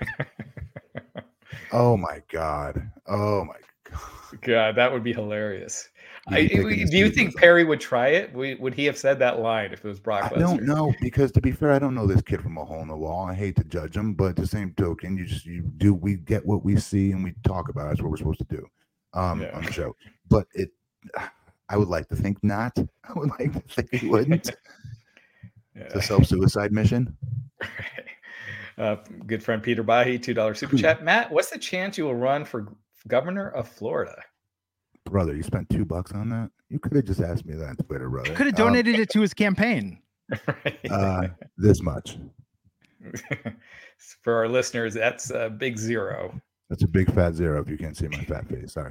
Oh my God. Oh my God. God, that would be hilarious. I, do you think Perry would try it? Would he have said that line if it was Brock Lesnar? I don't know, because to be fair, I don't know this kid from a hole in the wall. I hate to judge him, but the same token, you just you do we get what we see and we talk about. That's what we're supposed to do. Um, yeah. On the show, but it, I would like to think not. I would like to think he wouldn't. Yeah. It's a self-suicide mission. Uh, good friend Peter Bahi, two dollar super chat. Matt, what's the chance you will run for governor of Florida? Brother, you spent two bucks on that. You could have just asked me that on Twitter, brother. Could have donated um, it to his campaign. Right. Uh, this much. For our listeners, that's a big zero. That's a big fat zero if you can't see my fat face. Sorry.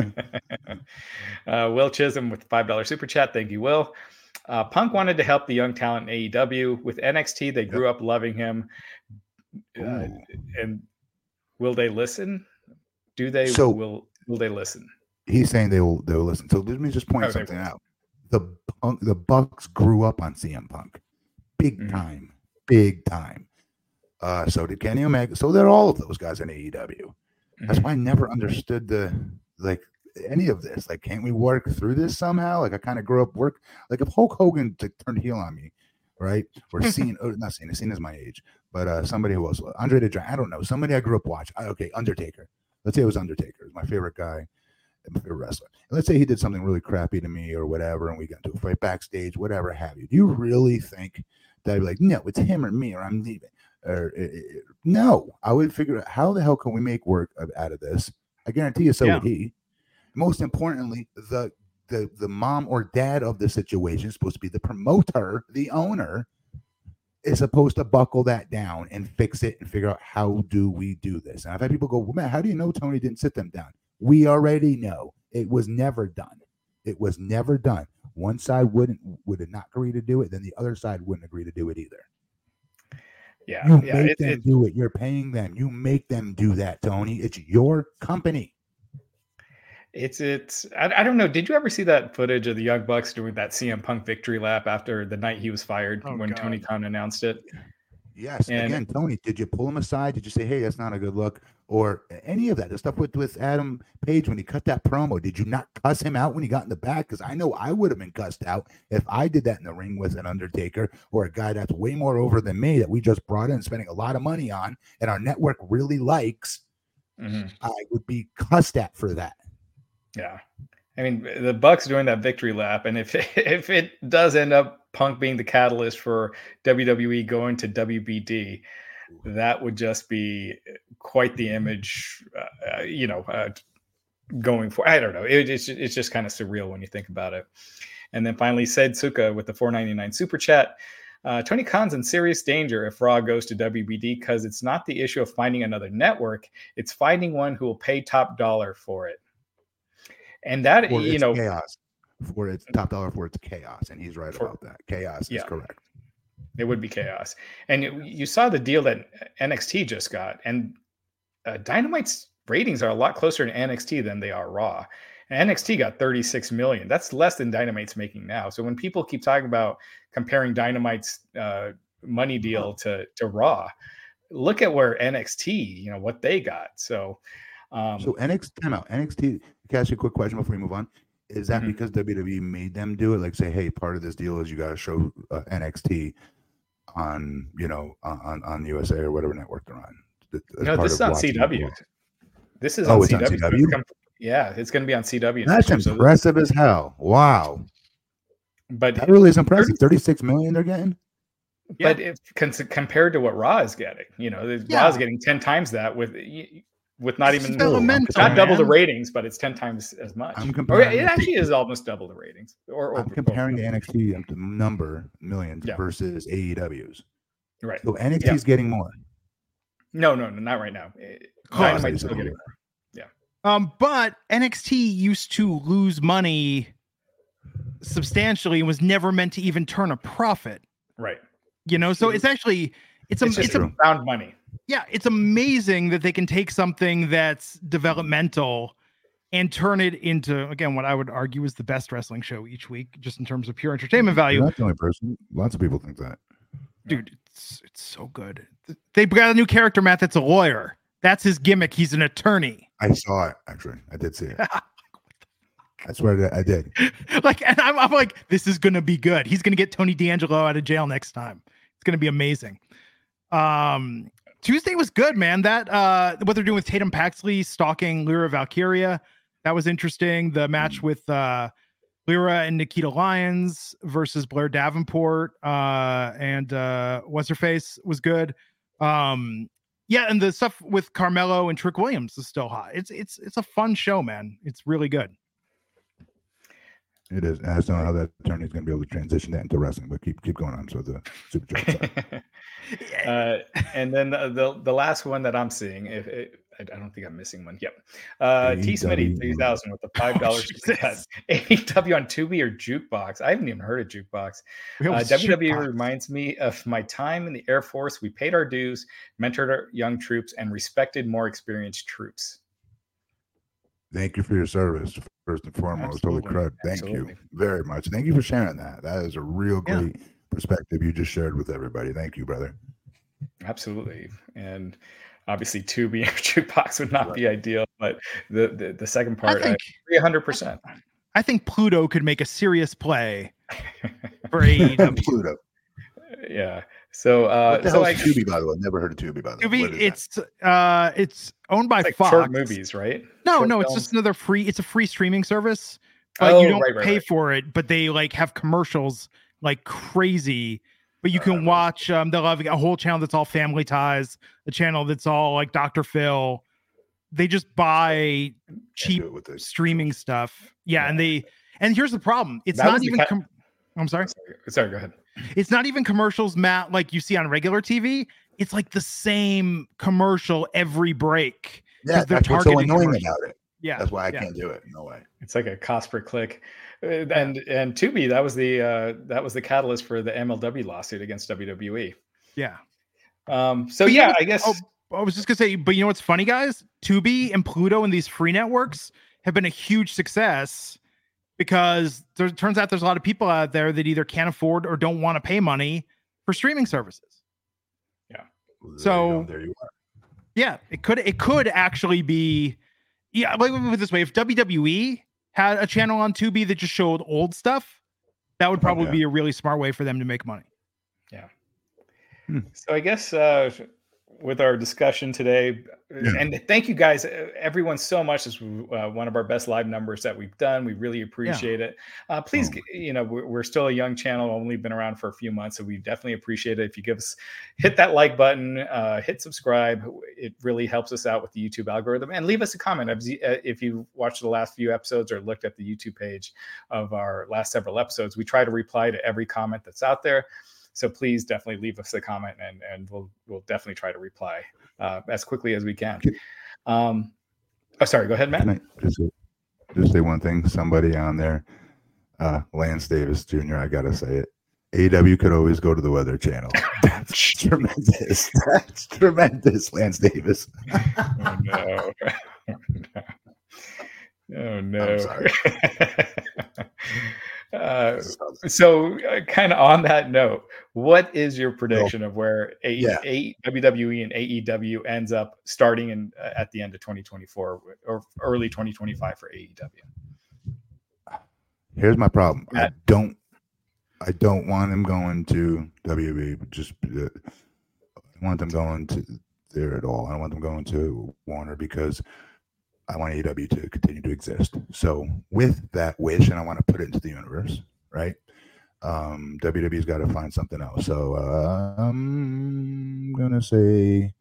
uh, Will Chisholm with five dollar super chat. Thank you, Will. Uh, Punk wanted to help the young talent in A E W. With N X T, they grew yep. up loving him. Uh, and will they listen? Do they? So, will Will they listen? He's saying they will. They will listen. So let me just point oh, something out. The Punk, the Bucks grew up on C M Punk, big mm-hmm. time, big time. Uh, so did Kenny Omega. So they're all of those guys in A E W. Mm-hmm. That's why I never understood the like any of this. Like, can't we work through this somehow? Like, I kind of grew up work. Like, if Hulk Hogan t- turned heel on me, right? Or Cena, or not Cena. Cena's my age, but uh, somebody who was Andre the Giant. I don't know. Somebody I grew up watching. Okay, Undertaker. Let's say it was Undertaker, my favorite guy, my favorite wrestler. And let's say he did something really crappy to me or whatever, and we got into a fight backstage, whatever have you. Do you really think that I'd be like, no, it's him or me, or I'm leaving? Or uh, no, I would figure out how the hell can we make work of, out of this. I guarantee you, so yeah. would he. Most importantly, the the the mom or dad of the situation is supposed to be the promoter, the owner, is supposed to buckle that down and fix it and figure out how do we do this. And I've had people go, well, man, how do you know Tony didn't sit them down? We already know it was never done. It was never done. One side wouldn't would not agree to do it, then the other side wouldn't agree to do it either. Yeah, you yeah, make it, them it, do it. You're paying them. You make them do that, Tony. It's your company. It's it's. I, I don't know. Did you ever see that footage of the Young Bucks doing that C M Punk victory lap after the night he was fired Oh, when God. Tony Khan announced it? Yes. And- Again, Tony, did you pull him aside? Did you say, hey, that's not a good look? Or any of that? The stuff with, with Adam Page when he cut that promo, did you not cuss him out when he got in the back? Because I know I would have been cussed out if I did that in the ring with an Undertaker or a guy that's way more over than me that we just brought in, spending a lot of money on, and our network really likes. Mm-hmm. I would be cussed at for that. Yeah. I mean, the Bucks doing that victory lap, and if if it does end up Punk being the catalyst for W W E going to W B D, that would just be quite the image, uh, you know, uh, going for. I don't know. It, it's it's just kind of surreal when you think about it. And then finally, Said Suka with the four ninety-nine super chat. Uh, Tony Khan's in serious danger if Raw goes to W B D because it's not the issue of finding another network; it's finding one who will pay top dollar for it. And that, For you its know, chaos. For its top dollar for its chaos. And he's right For- about that. Chaos yeah. is correct. It would be chaos. And you, you saw the deal that N X T just got, and uh, Dynamite's ratings are a lot closer to N X T than they are Raw. And N X T got thirty-six million. That's less than Dynamite's making now. So when people keep talking about comparing Dynamite's uh, money deal to, to Raw, look at where N X T, you know, what they got. So, um, So N X T, time out. N X T, can I ask you a quick question before we move on? Is that Mhm. because W W E made them do it? Like say, hey, part of this deal is you got to show uh, N X T on, you know, on, on U S A or whatever network they're on. As no, part this is of on watching C W. Raw. This is Oh, on it's C on W. C W? So it's com- yeah, it's going to be on C W. That's next year. So impressive as hell. Wow. but That really is impressive. thirty-six million they're getting? but if con- compared to what Raw is getting, you know, the- Yeah. Raw is getting ten times that with with not It's even developmental, it's not double the man. ratings, but it's ten times as much. I'm Or comparing it it actually to- is almost double the ratings. Or I'm over- comparing the over- N X T number millions Yeah. versus A E W's. right. So N X T is getting more. No, no, no, not right now. Eh, Cost. Dynamite's still getting more. Um, but N X T used to lose money substantially and was never meant to even turn a profit. Right. You know, so it's actually it's a It's just it's a true. found money. yeah, it's amazing that they can take something that's developmental and turn it into, again, what I would argue is the best wrestling show each week, just in terms of pure entertainment You're value. not the only person. Lots of people think that. Dude, it's it's so good. They got a new character, Matt, that's a lawyer. That's his gimmick. He's an attorney. I saw it, actually. I did see it. I swear I did. Like, and I'm, I'm like, this is gonna be good. He's gonna get Tony D'Angelo out of jail next time. It's gonna be amazing. Um, Tuesday was good, man. That uh, what they're doing with Tatum Paxley stalking Lyra Valkyria, that was interesting. The match with uh, Lyra and Nikita Lyons versus Blair Davenport uh, and uh, what's her face was good. Um, yeah, and the stuff with Carmelo and Trick Williams is still hot. It's it's it's a fun show, man. It's really good. It is. And I just don't know how that attorney is going to be able to transition that into wrestling, but keep keep going on. So the super chat. uh, and then the, the the last one that I'm seeing, if it, I don't think I'm missing one. Yep. Uh, T Smitty three thousand with the five dollars. Oh, A E W on Tubi or Jukebox? I haven't even heard of Jukebox. Uh, W W E reminds me of my time in the Air Force. We paid our dues, mentored our young troops, and respected more experienced troops. Thank you for your service, first and foremost. Absolutely. Holy crud. Thank Absolutely. you very much. Thank you for sharing that. That is a real Yeah. great perspective you just shared with everybody. Thank you, brother. Absolutely. And obviously Tubi or Jukebox would not be ideal, but the, the, the second part, I think three hundred percent. I think Pluto could make a serious play for A E W. Pluto. Yeah. So, uh, What the so hell I, is Tubi, by the way? Never heard of Tubi, by the way. What Tubi, is that? it's uh, it's owned by it's like Fox. short movies, right? No, Short no, it's films. just another free. It's a free streaming service, but Oh, you don't right, right, pay right. for it. But they like have commercials like crazy. But you can Uh, watch. Um, they'll have a whole channel that's all Family Ties, a channel that's all like Doctor Phil. They just buy Can't cheap do it with this. streaming stuff. Yeah, and they and here's the problem. It's That not was the even. ki- Com- I'm sorry. Sorry, sorry, go ahead. It's not even commercials, Matt, like you see on regular T V. It's like the same commercial every break. Yeah, they're that's what's so targeting annoying commercials. about it. Yeah, That's why I yeah. can't do it. No way. It's like a cost per click. Uh, And and Tubi, that was the uh, that was the catalyst for the M L W lawsuit against W W E. Yeah. Um, so But you know yeah, what- I guess oh, I was just gonna say, but you know what's funny, guys? Tubi and Pluto and these free networks have been a huge success because there turns out there's a lot of people out there that either can't afford or don't want to pay money for streaming services. There So- you go. There you are. Yeah, it could it could actually be. Yeah, like put it this way: if W W E had a channel on Tubi that just showed old stuff, that would probably Okay. be a really smart way for them to make money. So I guess uh, with our discussion today, Yeah. and thank you guys, uh, everyone, so much. This was uh, one of our best live numbers that we've done. We really appreciate it. Uh, please, Oh. g- you know, we're, we're still a young channel, only been around for a few months, so we definitely appreciate it. If you give us, hit that like button, uh, hit subscribe. It really helps us out with the YouTube algorithm, and leave us a comment if you- uh, if you watched the last few episodes or looked at the YouTube page of our last several episodes. We try to reply to every comment that's out there. So please definitely leave us a comment, and and we'll we'll definitely try to reply uh, as quickly as we can. Um, oh, sorry. Go ahead, Matt. Can I just say, just say one thing? Somebody on there, uh, Lance Davis Junior I gotta say it. A E W could always go to the Weather Channel. That's tremendous. That's tremendous, Lance Davis. Oh no. Oh no. I'm sorry. uh, so, uh, kind of on that note, what is your prediction of where a- Yeah. A- W W E and A E W ends up starting in uh, at the end of twenty twenty-four or early twenty twenty-five for A E W? Here's my problem. I Matt? don't. I don't want him going to W W E. But just uh, I want them going to there at all. I don't want them going to Warner because I want A E W to continue to exist. So with that wish, and I want to put it into the universe, right? Um, W W E's got to find something else. So uh, I'm gonna say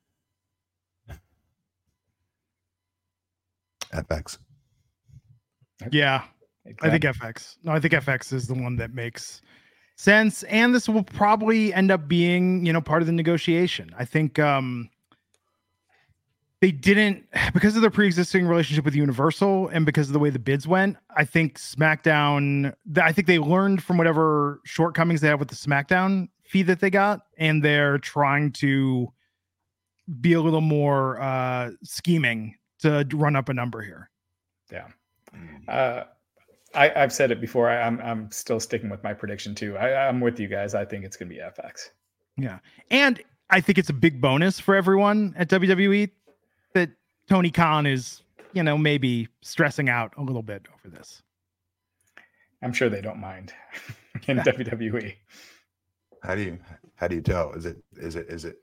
F X. Yeah, I think F X. No, I think F X is the one that makes sense, and this will probably end up being, you know, part of the negotiation. I think um, they didn't, because of their pre-existing relationship with Universal, and because of the way the bids went. I think SmackDown. th- I think they learned from whatever shortcomings they had with the SmackDown fee that they got, and they're trying to be a little more uh, scheming to run up a number here. Yeah. Uh, I, I've said it before. I, I'm I'm still sticking with my prediction too. I, I'm with you guys. I think it's going to be F X. Yeah. And I think it's a big bonus for everyone at W W E that Tony Khan is, you know, maybe stressing out a little bit over this. I'm sure they don't mind in W W E. How do you how do you tell? Is it is it is it?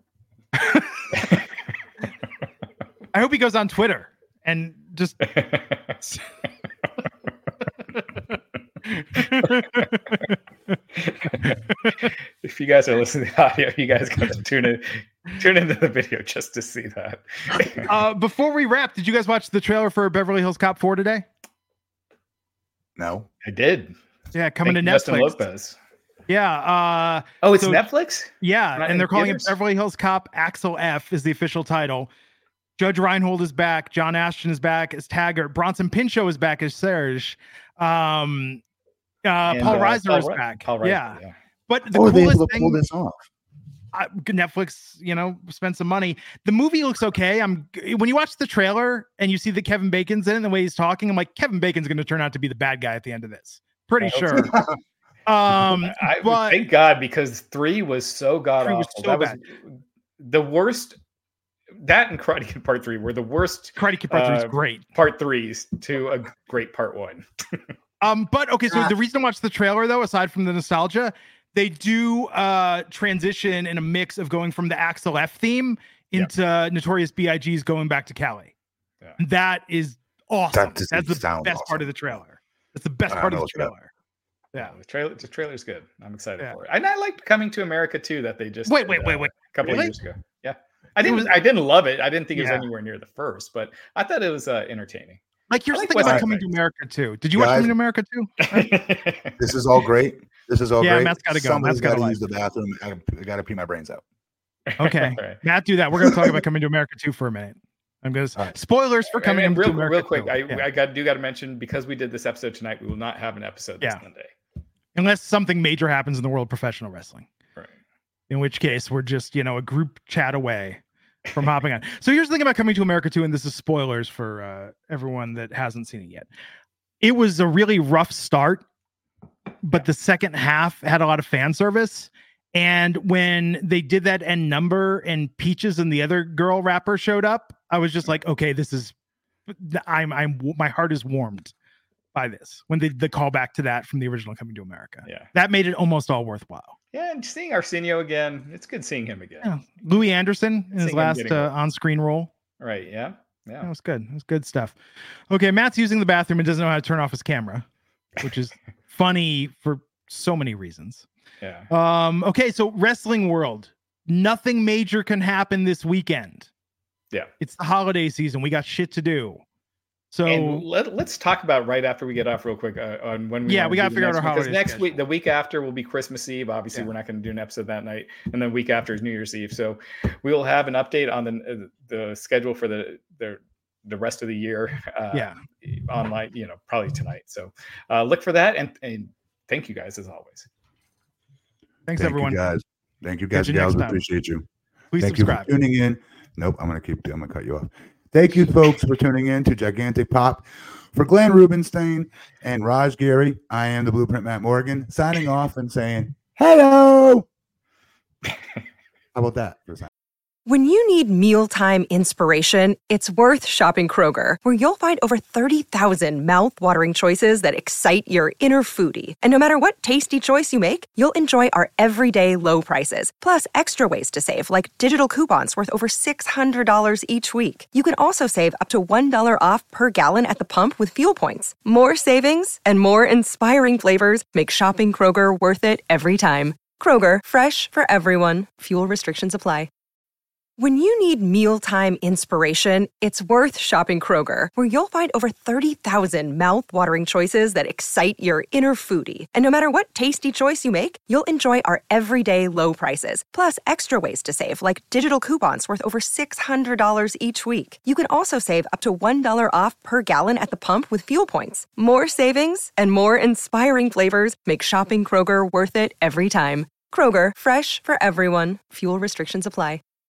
I hope he goes on Twitter and just If you guys are listening to the audio, you guys got to tune in, tune into the video just to see that. uh, before we wrap, did you guys watch the trailer for Beverly Hills Cop four today? No. I did. Yeah, coming Thank to you, Justin Netflix. Lopez. Yeah, uh, Oh, it's So- Netflix? yeah, Not in and they're calling theaters? it Beverly Hills Cop Axel F is the official title. Judge Reinhold is back. John Ashton is back as Taggart. Bronson Pinchot is back as Serge. Um, uh, And, Paul uh, Reiser Paul is Re- back. Paul Reiser, yeah. yeah. But the Oh, they able coolest to thing, pull this off. I, Netflix, you know, spent some money. The movie looks okay. I'm when you watch the trailer and you see that Kevin Bacon's in it and the way he's talking, I'm like, Kevin Bacon's going to turn out to be the bad guy at the end of this. Pretty I hope sure. um, I but thank God, because three was so god Three was awful. so That was bad. the worst. That and Karate Kid Part Three were the worst Karate Kid Part Three is uh, great. part threes to a great Part One. Um, but okay, so the reason to watch the trailer, though, aside from the nostalgia, they do uh transition in a mix of going from the Axel F theme into Notorious B I G's going back to Cali. Yeah. That is awesome. That just That's the sounds best part awesome. of the trailer. That's the best I part of know the it's good. trailer. Yeah. The trailer, the trailer's good. I'm excited Yeah. for it. And I liked Coming to America too. That they just Wait, did, wait, wait, uh, wait. a couple Really? of years ago. Yeah, I didn't. was- I didn't love it. I didn't think it was Yeah. anywhere near the first, but I thought it was uh, entertaining. Like here's I the like thing West about Side Coming to Story. America too. Did you watch Guys- Coming to America too? This is all great. This is all Yeah, great. Matt's gotta go. Somebody's Matt's gotta got to leave. use the bathroom. I, I got to pee my brains out. Okay, All right. Matt, do that. We're gonna talk about Coming to America too for a minute. I'm going to All right. spoilers for coming I mean, to real, America. real quick. too. I, Yeah. I got do got to mention, because we did this episode tonight, we will not have an episode this Yeah. Monday. Unless something major happens in the world of professional wrestling. Right. In which case, we're just, you know, a group chat away from hopping on. So here's the thing about Coming to America too, and this is spoilers for uh, everyone that hasn't seen it yet. It was a really rough start, but the second half had a lot of fan service. And when they did that end number and Peaches and the other girl rapper showed up, I was just like, okay, this is, I'm, I'm, my heart is warmed by this. When they the callback to that from the original Coming to America, Yeah. that made it almost all worthwhile. Yeah, and seeing Arsenio again, it's good seeing him again. Yeah. Louis Anderson in his Seeing him last getting uh, work. on-screen role. Right. Yeah. Yeah. That was good. That was good stuff. Okay, Matt's using the bathroom and doesn't know how to turn off his camera, which is funny for so many reasons. Yeah. Um, okay, so wrestling world. Nothing major can happen this weekend. Yeah. It's the holiday season. We got shit to do. So And let, let's talk about right after we get off real quick uh, on when we Yeah, wanna we do gotta the figure out next our one, 'cause holiday next schedule. week, the week after will be Christmas Eve. Obviously, Yeah. we're not going to do an episode that night, and then week after is New Year's Eve. So we will have an update on the the schedule for the the the rest of the year. Uh, yeah. online, you know, probably tonight. So uh, look for that, and and thank you guys as always. Thanks Thank everyone. you guys. Thank you guys, Catch you gals. next time. Appreciate you. Please Thank subscribe. you for tuning in. Nope, I'm gonna keep. I'm gonna cut you off. Thank you, folks, for tuning in to Gigantic Pop. For Glenn Rubenstein and Raj Gary, I am the Blueprint Matt Morgan, signing off and saying hello. How about that for a second? When you need mealtime inspiration, it's worth shopping Kroger, where you'll find over thirty thousand mouth-watering choices that excite your inner foodie. And no matter what tasty choice you make, you'll enjoy our everyday low prices, plus extra ways to save, like digital coupons worth over six hundred dollars each week. You can also save up to one dollar off per gallon at the pump with fuel points. More savings and more inspiring flavors make shopping Kroger worth it every time. Kroger, fresh for everyone. Fuel restrictions apply. When you need mealtime inspiration, it's worth shopping Kroger, where you'll find over thirty thousand mouth-watering choices that excite your inner foodie. And no matter what tasty choice you make, you'll enjoy our everyday low prices, plus extra ways to save, like digital coupons worth over six hundred dollars each week. You can also save up to one dollar off per gallon at the pump with fuel points. More savings and more inspiring flavors make shopping Kroger worth it every time. Kroger, fresh for everyone. Fuel restrictions apply.